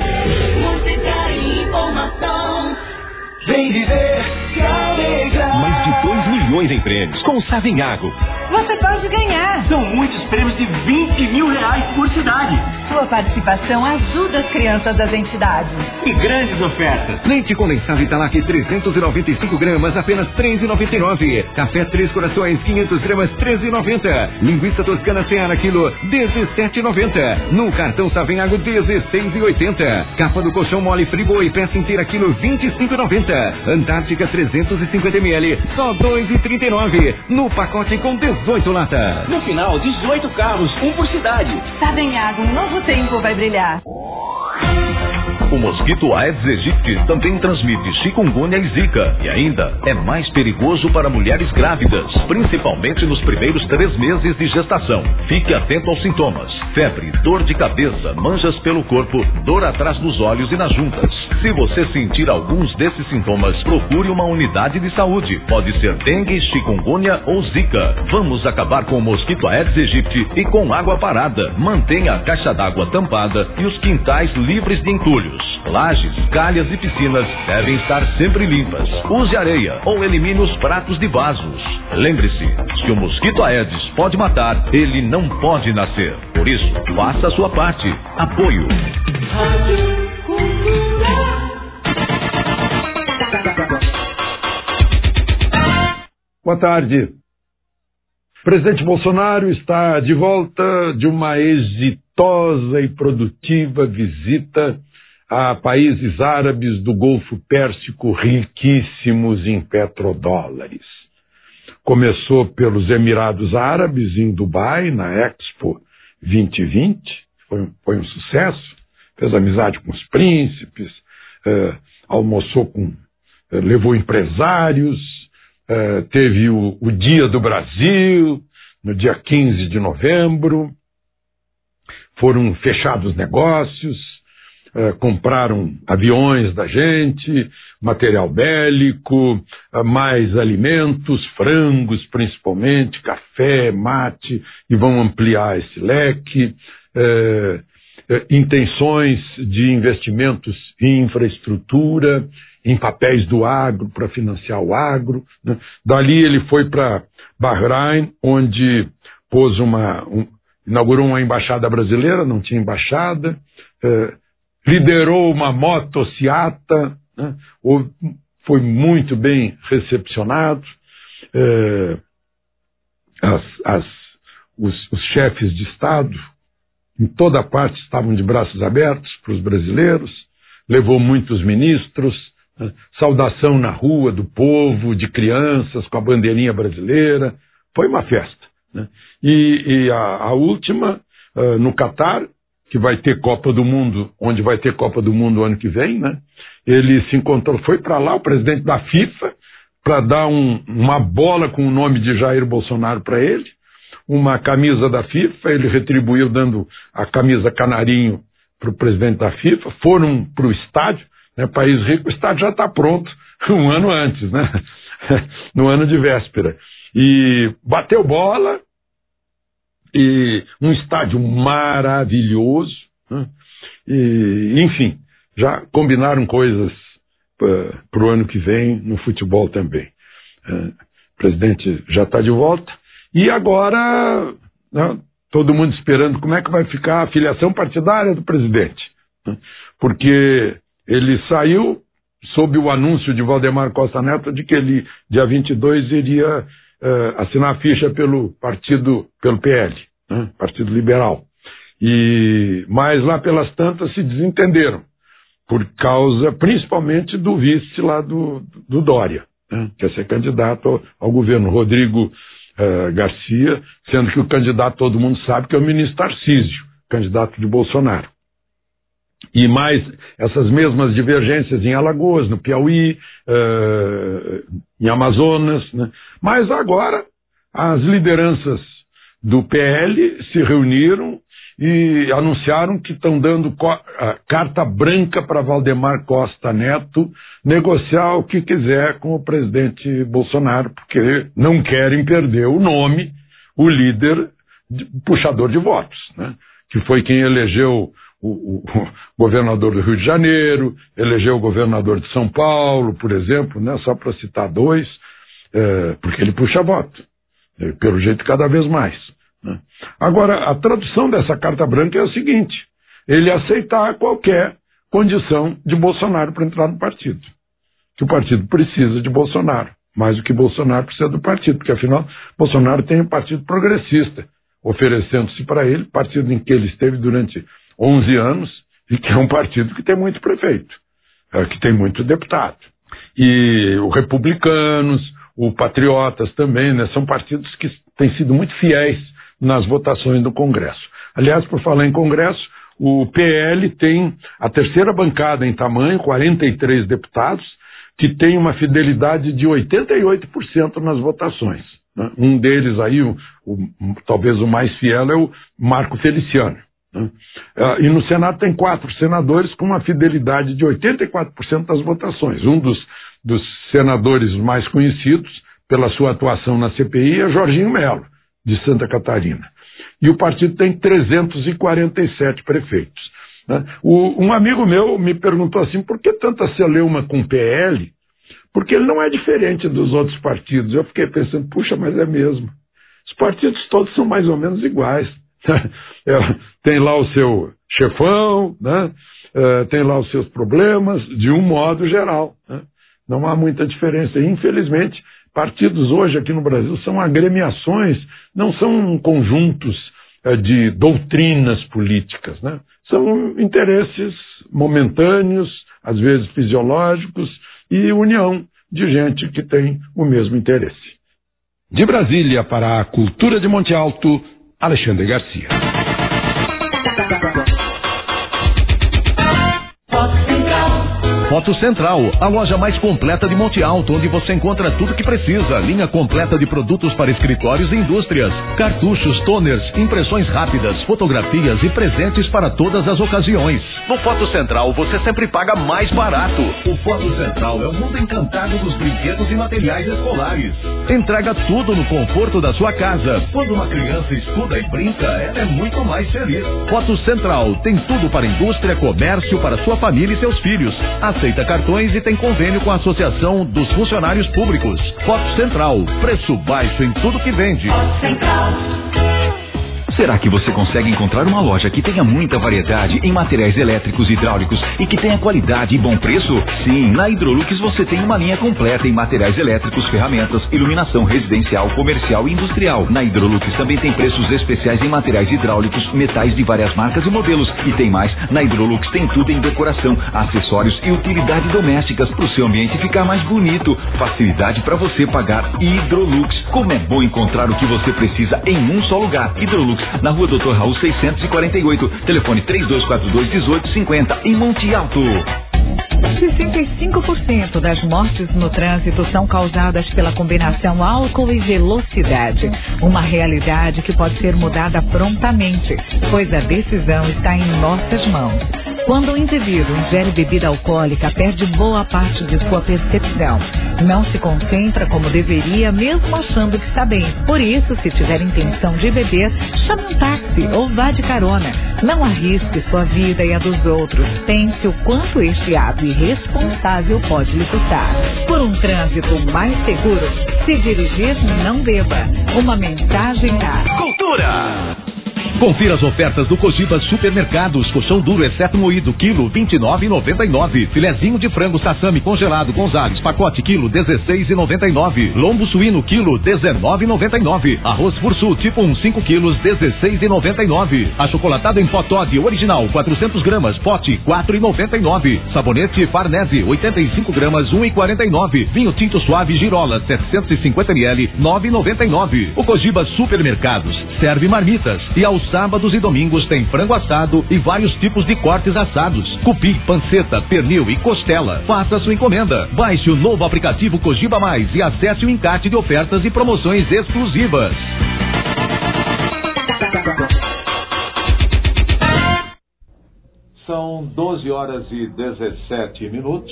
música e informação. Vem viver, se alegrar. Mais de dois milhões em prêmios com o Savenhago. Você pode ganhar. São muitos prêmios de vinte mil reais por cidade. Sua participação ajuda as crianças das entidades. E grandes ofertas. Leite condensado Italac trezentos e noventa e cinco gramas, apenas três reais e noventa e nove centavos. Café Três Corações quinhentas gramas, treze reais e noventa centavos. Linguiça toscana Seara quilo, dezessete reais e noventa centavos. No cartão Savenhago, dezesseis reais e oitenta centavos. Capa do colchão mole Friboi, peça inteira quilo, vinte e cinco reais e noventa centavos. Antártica trezentos e cinquenta mililitros, só dois reais e trinta e nove centavos. No pacote com dezoito latas. No final, dezoito carros, um por cidade. Savenhago, um novo tempo vai brilhar. O mosquito Aedes aegypti também transmite chikungunya e zika e ainda é mais perigoso para mulheres grávidas, principalmente nos primeiros três meses de gestação. Fique atento aos sintomas: febre, dor de cabeça, manchas pelo corpo, dor atrás dos olhos e nas juntas. Se você sentir alguns desses sintomas, procure uma unidade de saúde. Pode ser dengue, chikungunya ou zika. Vamos acabar com o mosquito Aedes aegypti e com água parada. Mantenha a caixa d'água tampada e os quintais livres de entulhos. Lajes, calhas e piscinas devem estar sempre limpas. Use areia ou elimine os pratos de vasos. Lembre-se, se o mosquito Aedes pode matar, ele não pode nascer. Por isso, faça a sua parte. Apoio. Boa tarde. O presidente Bolsonaro está de volta de uma exitosa e produtiva visita a países árabes do Golfo Pérsico riquíssimos em petrodólares. Começou pelos Emirados Árabes, em Dubai, na Expo vinte e vinte, foi, foi um sucesso, fez amizade com os príncipes, eh, almoçou com, eh, levou empresários, uh, teve o, o Dia do Brasil, no dia quinze de novembro, foram fechados negócios, uh, compraram aviões da gente, material bélico, uh, mais alimentos, frangos principalmente, café, mate, e vão ampliar esse leque, uh, uh, intenções de investimentos em infraestrutura, em papéis do agro, para financiar o agro, né? Dali ele foi para Bahrein, onde pôs uma, um, inaugurou uma embaixada brasileira, não tinha embaixada, eh, liderou uma motociata, né? Foi muito bem recepcionado, eh, as, as, os, os chefes de Estado em toda parte estavam de braços abertos para os brasileiros, levou muitos ministros, saudação na rua do povo, de crianças com a bandeirinha brasileira, foi uma festa, né? E, e a, a última, uh, no Catar, que vai ter Copa do Mundo, onde vai ter Copa do Mundo ano que vem, né? Ele se encontrou, foi para lá o presidente da FIFA, para dar um, uma bola com o nome de Jair Bolsonaro para ele, uma camisa da FIFA, ele retribuiu dando a camisa canarinho para o presidente da FIFA, foram para o estádio, né, país rico, o estádio já está pronto um ano antes, né? No ano de véspera. E bateu bola, e um estádio maravilhoso, né? E, enfim, já combinaram coisas uh, para o ano que vem no futebol também. Uh, o presidente já está de volta, e agora, né, todo mundo esperando como é que vai ficar a filiação partidária do presidente, né? Porque ele saiu sob o anúncio de Valdemar Costa Neto de que ele, dia vinte e dois, iria uh, assinar a ficha pelo partido, pelo P L, né? Partido Liberal. E, mas lá pelas tantas se desentenderam, por causa principalmente do vice lá do, do Dória, né? Que é ser candidato ao, ao governo, Rodrigo uh, Garcia, sendo que o candidato todo mundo sabe que é o ministro Tarcísio, candidato de Bolsonaro. E mais essas mesmas divergências em Alagoas, no Piauí, uh, em Amazonas, né? Mas agora as lideranças do P L se reuniram e anunciaram que estão dando carta branca para Valdemar Costa Neto negociar o que quiser com o presidente Bolsonaro, porque não querem perder o nome, o líder de, puxador de votos, né? Que foi quem elegeu O, o, o governador do Rio de Janeiro, elegeu o governador de São Paulo, por exemplo, né, só para citar dois, é, porque ele puxa voto, é, pelo jeito cada vez mais, né. Agora, a tradução dessa carta branca é o seguinte: ele aceitar qualquer condição de Bolsonaro para entrar no partido, que o partido precisa de Bolsonaro, mais do que Bolsonaro precisa do partido, porque afinal Bolsonaro tem um partido progressista, oferecendo-se para ele, partido em que ele esteve durante onze anos, e que é um partido que tem muito prefeito, é, que tem muito deputado. E os republicanos, os patriotas também, né, são partidos que têm sido muito fiéis nas votações do Congresso. Aliás, por falar em Congresso, o P L tem a terceira bancada em tamanho, quarenta e três deputados, que tem uma fidelidade de oitenta e oito por cento nas votações, né? Um deles aí, o, o, talvez o mais fiel, é o Marco Feliciano. Uh, e no Senado tem quatro senadores com uma fidelidade de oitenta e quatro por cento das votações. Um dos, dos senadores mais conhecidos pela sua atuação na C P I é Jorginho Melo, de Santa Catarina. E o partido tem trezentos e quarenta e sete prefeitos, né? O, um amigo meu me perguntou assim: por que tanta celeuma com o P L? Porque ele não é diferente dos outros partidos. Eu fiquei pensando, puxa, mas é mesmo. Os partidos todos são mais ou menos iguais. É, tem lá o seu chefão, né? É, tem lá os seus problemas, de um modo geral, né? Não há muita diferença. Infelizmente, partidos hoje aqui no Brasil são agremiações, não são conjuntos é, de doutrinas políticas, né? São interesses momentâneos, às vezes fisiológicos, e união de gente que tem o mesmo interesse. De Brasília para a Cultura de Monte Alto, Alexandre Garcia. Fox Central. Foto Central, a loja mais completa de Monte Alto, onde você encontra tudo que precisa. Linha completa de produtos para escritórios e indústrias. Cartuchos, toners, impressões rápidas, fotografias e presentes para todas as ocasiões. No Foto Central, você sempre paga mais barato. O Foto Central é o mundo encantado dos brinquedos e materiais escolares. Entrega tudo no conforto da sua casa. Quando uma criança estuda e brinca, ela é muito mais feliz. Foto Central tem tudo para indústria, comércio, para sua família e seus filhos. Aceita cartões e tem convênio com a Associação dos Funcionários Públicos. Foto Central, preço baixo em tudo que vende. Foto Central. Será que você consegue encontrar uma loja que tenha muita variedade em materiais elétricos e hidráulicos e que tenha qualidade e bom preço? Sim, na Hidrolux você tem uma linha completa em materiais elétricos, ferramentas, iluminação residencial, comercial e industrial. Na Hidrolux também tem preços especiais em materiais hidráulicos, metais de várias marcas e modelos. E tem mais, na Hidrolux tem tudo em decoração, acessórios e utilidades domésticas para o seu ambiente ficar mais bonito. Facilidade para você pagar. Hidrolux, como é bom encontrar o que você precisa em um só lugar. Hidrolux, na rua Doutor Raul seiscentos e quarenta e oito, telefone três dois quatro dois, um oito cinco zero, em Monte Alto. sessenta e cinco por cento das mortes no trânsito são causadas pela combinação álcool e velocidade. Uma realidade que pode ser mudada prontamente, pois a decisão está em nossas mãos. Quando o indivíduo ingere bebida alcoólica, perde boa parte de sua percepção. Não se concentra como deveria, mesmo achando que está bem. Por isso, se tiver intenção de beber, chame um táxi ou vá de carona. Não arrisque sua vida e a dos outros. Pense o quanto este ato irresponsável pode lhe custar. Por um trânsito mais seguro, se dirigir, não beba. Uma mensagem a Cultura. Confira as ofertas do Cogiba Supermercados. Colchão duro exceto moído, quilo vinte e nove reais e noventa e nove. Filezinho de frango sassami congelado Gonzales, pacote quilo dezesseis reais e noventa e nove. Lombo suíno quilo dezenove reais e noventa e nove. Arroz Fursu tipo um, cinco quilos, dezesseis reais e noventa e nove. Achocolatado em pó Toddy original, quatrocentos gramas, pote quatro reais e noventa e nove. Sabonete Farnese, oitenta e cinco gramas, um real e quarenta e nove. Vinho tinto suave Girola, setecentos e cinquenta mililitros, nove reais e noventa e nove. O Cogiba Supermercados serve marmitas e aos sábados e domingos tem frango assado e vários tipos de cortes assados, cupim, panceta, pernil e costela. Faça sua encomenda. Baixe o novo aplicativo Cogiba Mais e acesse o encarte de ofertas e promoções exclusivas. São doze horas e dezessete minutos.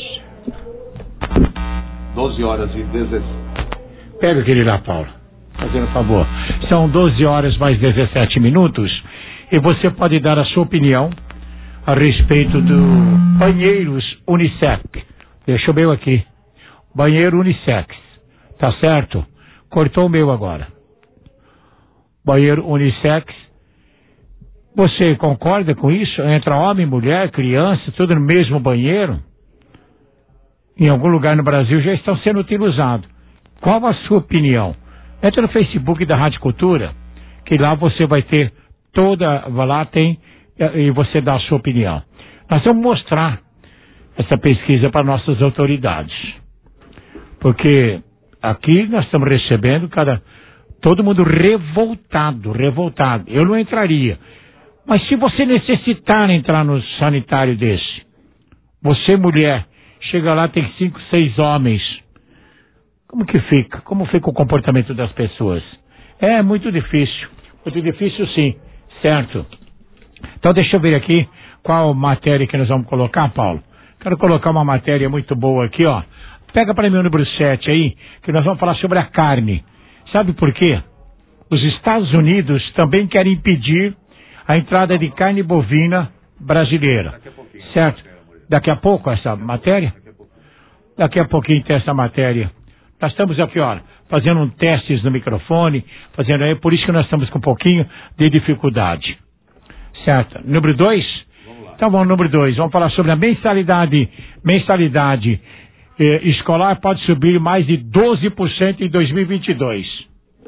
doze horas e dezessete. Pega aquele lá, Paulo. Fazendo favor. São doze horas mais dezessete minutos e você pode dar a sua opinião a respeito do banheiros unissex. Deixa o meu aqui. Banheiro unissex. Tá certo? Cortou o meu agora. Banheiro unissex. Você concorda com isso? Entra homem, mulher, criança, tudo no mesmo banheiro? Em algum lugar no Brasil já estão sendo utilizados. Qual a sua opinião? Entra no Facebook da Rádio Cultura, que lá você vai ter toda, lá tem, e você dá a sua opinião. Nós vamos mostrar essa pesquisa para nossas autoridades. Porque aqui nós estamos recebendo cada, todo mundo revoltado, revoltado. Eu não entraria. Mas se você necessitar entrar no sanitário desse, você mulher, chega lá, tem cinco, seis homens. Como que fica? Como fica o comportamento das pessoas? É muito difícil. Muito difícil sim, certo? Então deixa eu ver aqui qual matéria que nós vamos colocar, Paulo. Quero colocar uma matéria muito boa aqui, ó. Pega para mim o número sete aí, que nós vamos falar sobre a carne. Sabe por quê? Os Estados Unidos também querem impedir a entrada de carne bovina brasileira. Certo? Daqui a pouco essa matéria? Daqui a pouquinho tem essa matéria. Nós estamos aqui, ó, fazendo um testes no microfone, fazendo aí, por isso que nós estamos com um pouquinho de dificuldade. Certo? Número dois? Então vamos, número dois. Vamos falar sobre a mensalidade, mensalidade eh, escolar pode subir mais de doze por cento em dois mil e vinte e dois.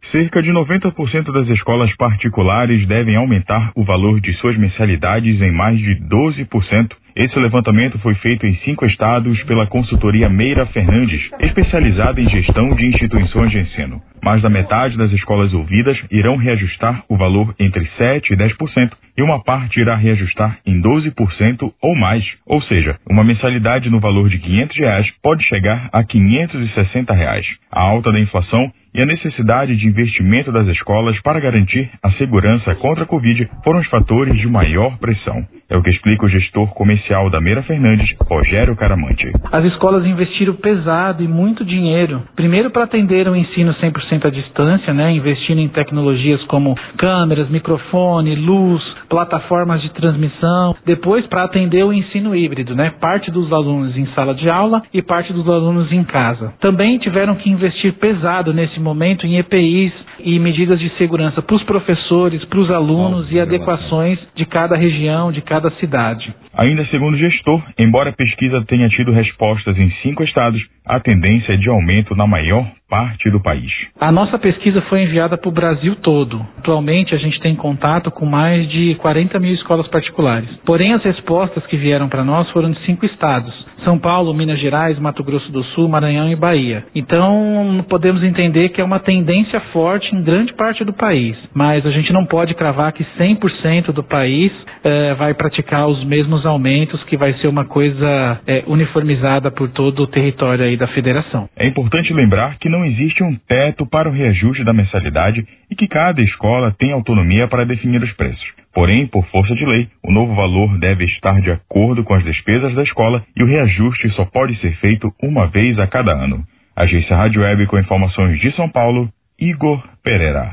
Cerca de noventa por cento das escolas particulares devem aumentar o valor de suas mensalidades em mais de doze por cento. Esse levantamento foi feito em cinco estados pela consultoria Meira Fernandes, especializada em gestão de instituições de ensino. Mais da metade das escolas ouvidas irão reajustar o valor entre sete e dez por cento e uma parte irá reajustar em doze por cento ou mais. Ou seja, uma mensalidade no valor de quinhentos reais pode chegar a quinhentos e sessenta reais. A alta da inflação e a necessidade de investimento das escolas para garantir a segurança contra a Covid foram os fatores de maior pressão. É o que explica o gestor comercial da Meira Fernandes, Rogério Caramante. As escolas investiram pesado e muito dinheiro, primeiro para atender o ensino cem por cento à distância, né, investindo em tecnologias como câmeras, microfone, luz, plataformas de transmissão, depois para atender o ensino híbrido, né, parte dos alunos em sala de aula e parte dos alunos em casa. Também tiveram que investir pesado nesse momento em E P Is e medidas de segurança para os professores, para os alunos e adequações de cada região, de cada cidade. Ainda segundo o gestor, embora a pesquisa tenha tido respostas em cinco estados, a tendência é de aumento na maior parte do país. A nossa pesquisa foi enviada para o Brasil todo. Atualmente a gente tem contato com mais de quarenta mil escolas particulares. Porém, as respostas que vieram para nós foram de cinco estados: São Paulo, Minas Gerais, Mato Grosso do Sul, Maranhão e Bahia. Então, podemos entender que é uma tendência forte em grande parte do país. Mas a gente não pode cravar que cem por cento do país eh, vai praticar os mesmos aumentos, que vai ser uma coisa eh, uniformizada por todo o território aí da federação. É importante lembrar que não existe um teto para o reajuste da mensalidade e que cada escola tem autonomia para definir os preços. Porém, por força de lei, o novo valor deve estar de acordo com as despesas da escola e o reajuste só pode ser feito uma vez a cada ano. Agência Rádio Web com informações de São Paulo, Igor Pereira.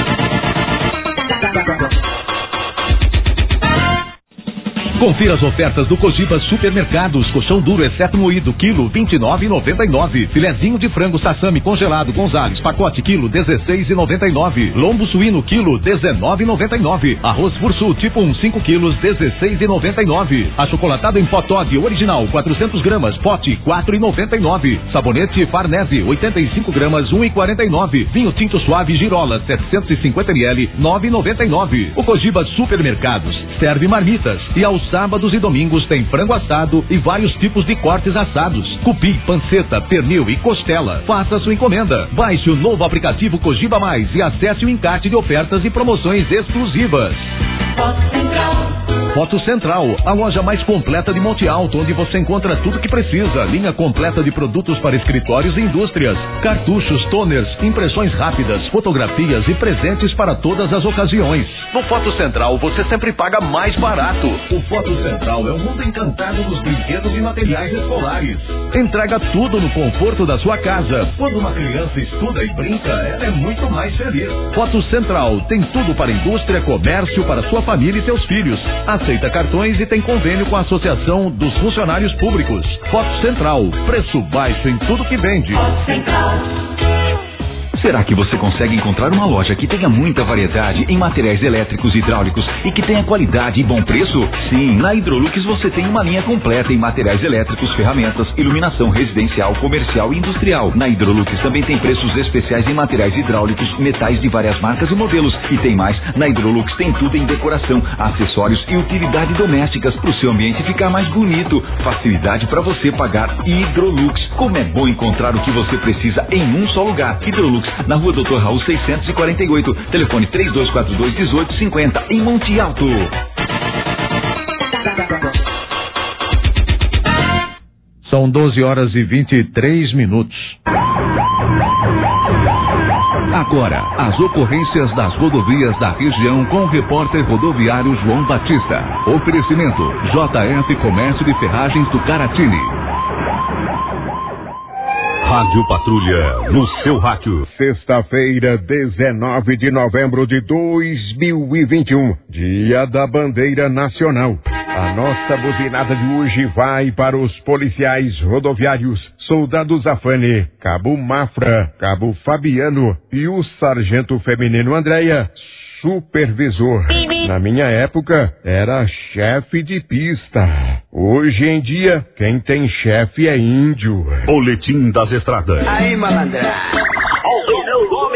Confira as ofertas do Cogiba Supermercados. Colchão duro exceto moído, quilo vinte e nove reais e noventa e nove centavos. Filezinho de frango sassami congelado Gonzales, pacote quilo dezesseis reais e noventa e nove centavos. Lombo suíno quilo dezenove reais e noventa e nove centavos. Arroz Fursul tipo um, cinco quilos, dezesseis reais e noventa e nove centavos. Achocolatado em pó Toddy original, quatrocentos gramas, pote quatro reais e noventa e nove centavos. Sabonete Farnese, oitenta e cinco gramas, um real e quarenta e nove centavos. Vinho tinto suave Girola, setecentos e cinquenta mililitros, nove reais e noventa e nove centavos. O Cogiba Supermercados serve marmitas e aos sábados e domingos tem frango assado e vários tipos de cortes assados, cupim, panceta, pernil e costela. Faça sua encomenda. Baixe o novo aplicativo Cogiba Mais e acesse o encarte de ofertas e promoções exclusivas. Foto Central. Foto Central, a loja mais completa de Monte Alto, onde você encontra tudo que precisa. Linha completa de produtos para escritórios e indústrias, cartuchos, toners, impressões rápidas, fotografias e presentes para todas as ocasiões. No Foto Central você sempre paga mais barato. O Foto Central é um mundo encantado dos brinquedos e materiais escolares. Entrega tudo no conforto da sua casa. Quando uma criança estuda e brinca, ela é muito mais feliz. Foto Central tem tudo para indústria, comércio, para sua família e seus filhos. Aceita cartões e tem convênio com a Associação dos Funcionários Públicos. Foto Central, preço baixo em tudo que vende. Foto Central. Será que você consegue encontrar uma loja que tenha muita variedade em materiais elétricos e hidráulicos e que tenha qualidade e bom preço? Sim, na Hidrolux você tem uma linha completa em materiais elétricos, ferramentas, iluminação residencial, comercial e industrial. Na Hidrolux também tem preços especiais em materiais hidráulicos, metais de várias marcas e modelos. E tem mais, na Hidrolux tem tudo em decoração, acessórios e utilidades domésticas para o seu ambiente ficar mais bonito. Facilidade para você pagar. Hidrolux, como é bom encontrar o que você precisa em um só lugar. Hidrolux, na rua Doutor Raul seiscentos e quarenta e oito, telefone três dois quatro dois, um oito cinco zero, em Monte Alto. São doze horas e vinte e três minutos. Agora, as ocorrências das rodovias da região com o repórter rodoviário João Batista. Oferecimento J F Comércio de Ferragens do Caratini. Rádio Patrulha, no seu rádio. Sexta-feira, dezenove de novembro de dois mil e vinte e um, Dia da Bandeira Nacional. A nossa buzinada de hoje vai para os policiais rodoviários, Soldado Zafane, Cabo Mafra, Cabo Fabiano e o Sargento Feminino Andréia, supervisor. Na minha época, era chefe de pista. Hoje em dia, quem tem chefe é índio. Boletim das Estradas. Aí, malandra. Qual é o nome?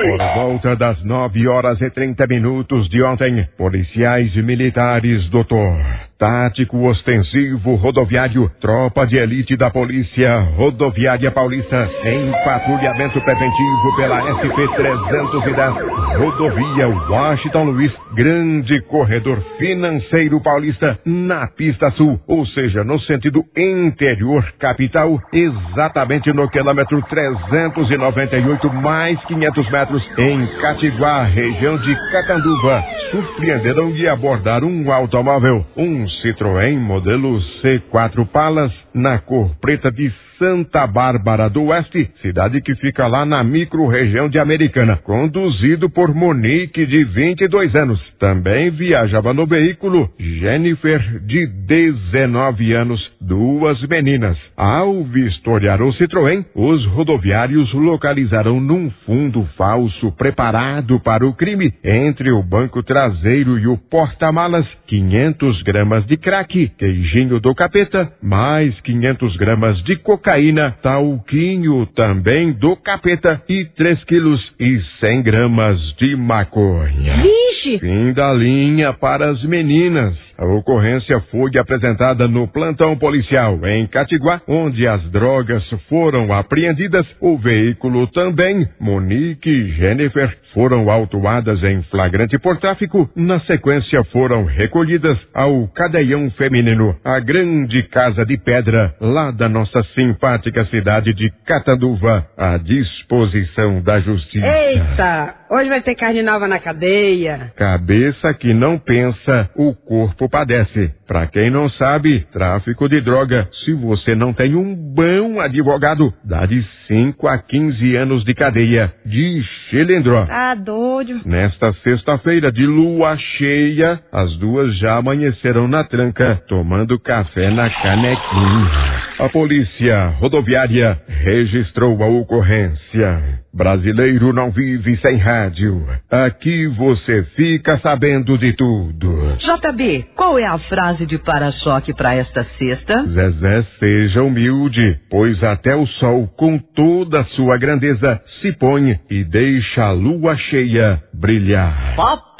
Por volta das nove horas e trinta minutos de ontem, policiais militares, doutor Tático Ostensivo Rodoviário, tropa de elite da Polícia Rodoviária Paulista, em patrulhamento preventivo pela S P trezentos e dez, rodovia Washington Luiz, grande corredor financeiro paulista, na pista sul, ou seja, no sentido interior capital, exatamente no quilômetro trezentos e noventa e oito, mais quinhentos metros, em Catiguá, região de Catanduva, surpreenderam de abordar um automóvel, um Citroën modelo C quatro Palas, na cor preta, de Santa Bárbara do Oeste, cidade que fica lá na micro-região de Americana, conduzido por Monique, de vinte e dois anos. Também viajava no veículo Jennifer, de dezenove anos, duas meninas. Ao vistoriar o Citroën, os rodoviários localizaram num fundo falso preparado para o crime, entre o banco traseiro e o porta-malas, quinhentos gramas de crack, queijinho do capeta, mais quinhentos gramas de cocaína, cocaína, talquinho também do capeta e três quilos e cem gramas de maconha. Vixe! Fim da linha para as meninas. A ocorrência foi apresentada no plantão policial em Catiguá, onde as drogas foram apreendidas. O veículo também, Monique e Jennifer, foram autuadas em flagrante por tráfico. Na sequência foram recolhidas ao cadeião feminino, a grande casa de pedra, lá da nossa simpática cidade de Catanduva, à disposição da justiça. Eita! Hoje vai ter carne nova na cadeia. Cabeça que não pensa, o corpo padece. Pra quem não sabe, tráfico de droga, se você não tem um bom advogado, dá de cinco a quinze anos de cadeia, de Xilindró. Tá doido. Nesta sexta-feira de lua cheia, as duas já amanheceram na tranca, tomando café na canequinha. A polícia rodoviária registrou a ocorrência. Brasileiro não vive sem rádio. Aqui você fica sabendo de tudo. J B, qual é a frase de para-choque para esta sexta? Zezé, seja humilde, pois até o sol, com toda a sua grandeza, se põe e deixa a lua cheia brilhar.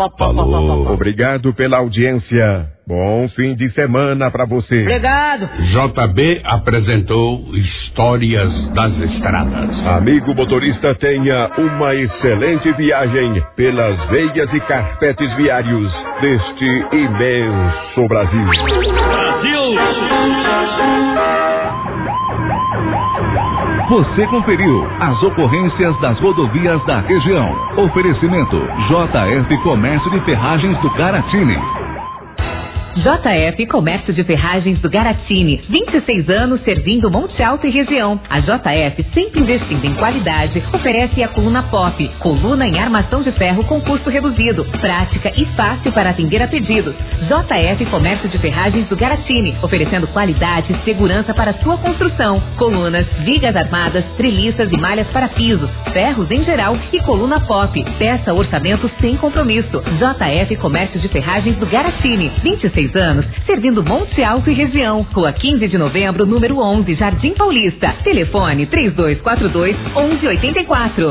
Falou. Obrigado pela audiência. Bom fim de semana pra você. Obrigado. J B apresentou Histórias das Estradas. Amigo motorista, tenha uma excelente viagem pelas veias e carpetes viários deste imenso Brasil. Brasil! Você conferiu as ocorrências das rodovias da região. Oferecimento J F Comércio de Ferragens do Garatini. J F Comércio de Ferragens do Garatini, vinte e seis anos servindo Monte Alto e região. A J F, sempre investindo em qualidade, oferece a coluna pop, coluna em armação de ferro com custo reduzido, prática e fácil para atender a pedidos. J F Comércio de Ferragens do Garatini, oferecendo qualidade e segurança para sua construção. Colunas, vigas armadas, treliças e malhas para pisos, ferros em geral e coluna pop. Peça orçamento sem compromisso. J F Comércio de Ferragens do Garatini, vinte e seis anos, servindo Monte Alto e região. Rua quinze de novembro, número onze, Jardim Paulista. Telefone três dois quatro dois, onze oitenta e quatro.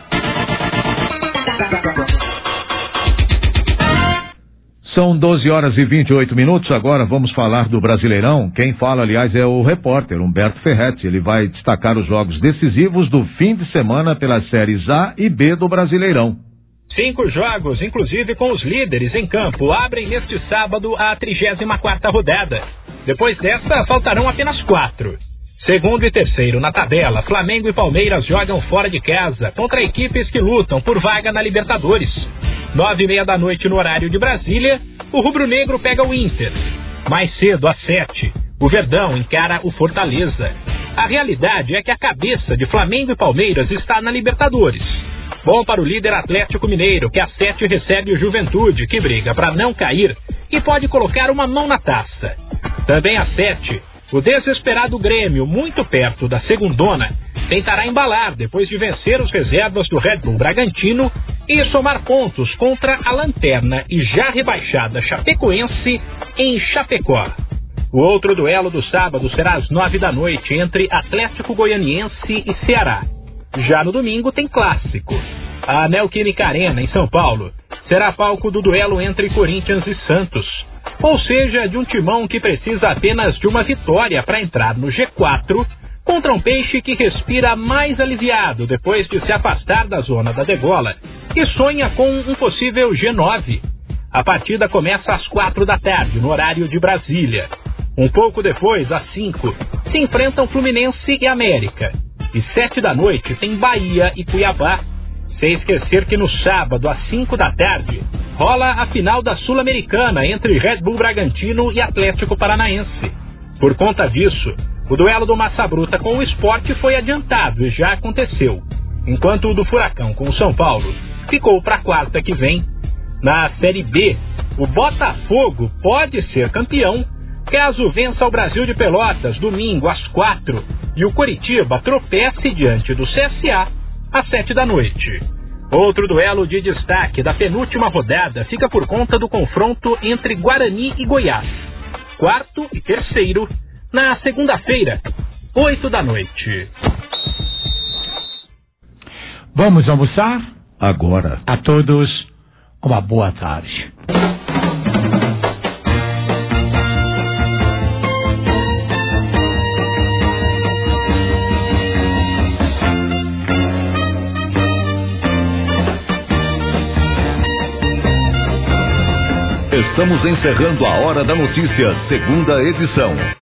São doze horas e vinte e oito minutos. Agora vamos falar do Brasileirão. Quem fala, aliás, é o repórter Humberto Ferretti. Ele vai destacar os jogos decisivos do fim de semana pelas séries A e B do Brasileirão. Cinco jogos, inclusive com os líderes em campo, abrem neste sábado a trigésima quarta rodada. Depois desta, faltarão apenas quatro. Segundo e terceiro na tabela, Flamengo e Palmeiras jogam fora de casa contra equipes que lutam por vaga na Libertadores. Nove e meia da noite no horário de Brasília, o rubro-negro pega o Inter. Mais cedo, às sete, o Verdão encara o Fortaleza. A realidade é que a cabeça de Flamengo e Palmeiras está na Libertadores. Bom para o líder Atlético Mineiro, que às sete recebe o Juventude, que briga para não cair e pode colocar uma mão na taça. Também às sete, o desesperado Grêmio, muito perto da segundona, tentará embalar depois de vencer os reservas do Red Bull Bragantino e somar pontos contra a lanterna e já rebaixada Chapecoense em Chapecó. O outro duelo do sábado será às nove da noite entre Atlético Goianiense e Ceará. Já no domingo tem clássico. A Neoquímica Arena, em São Paulo, será palco do duelo entre Corinthians e Santos. Ou seja, de um timão que precisa apenas de uma vitória para entrar no G quatro, contra um peixe que respira mais aliviado depois de se afastar da zona da degola e sonha com um possível G nove. A partida começa às quatro da tarde, no horário de Brasília. Um pouco depois, às cinco, se enfrentam Fluminense e América. E sete da noite tem Bahia e Cuiabá. Sem esquecer que no sábado, às cinco da tarde, rola a final da Sul-Americana entre Red Bull Bragantino e Atlético Paranaense. Por conta disso, o duelo do Massa Bruta com o Sport foi adiantado e já aconteceu, enquanto o do Furacão com o São Paulo ficou para a quarta que vem. Na Série B, o Botafogo pode ser campeão caso vença o Brasil de Pelotas domingo às quatro e o Coritiba tropece diante do C S A às sete da noite. Outro duelo de destaque da penúltima rodada fica por conta do confronto entre Guarani e Goiás. Quarto e terceiro, na segunda-feira, oito da noite. Vamos almoçar? Agora. A todos, uma boa tarde. Estamos encerrando a Hora da Notícia, segunda edição.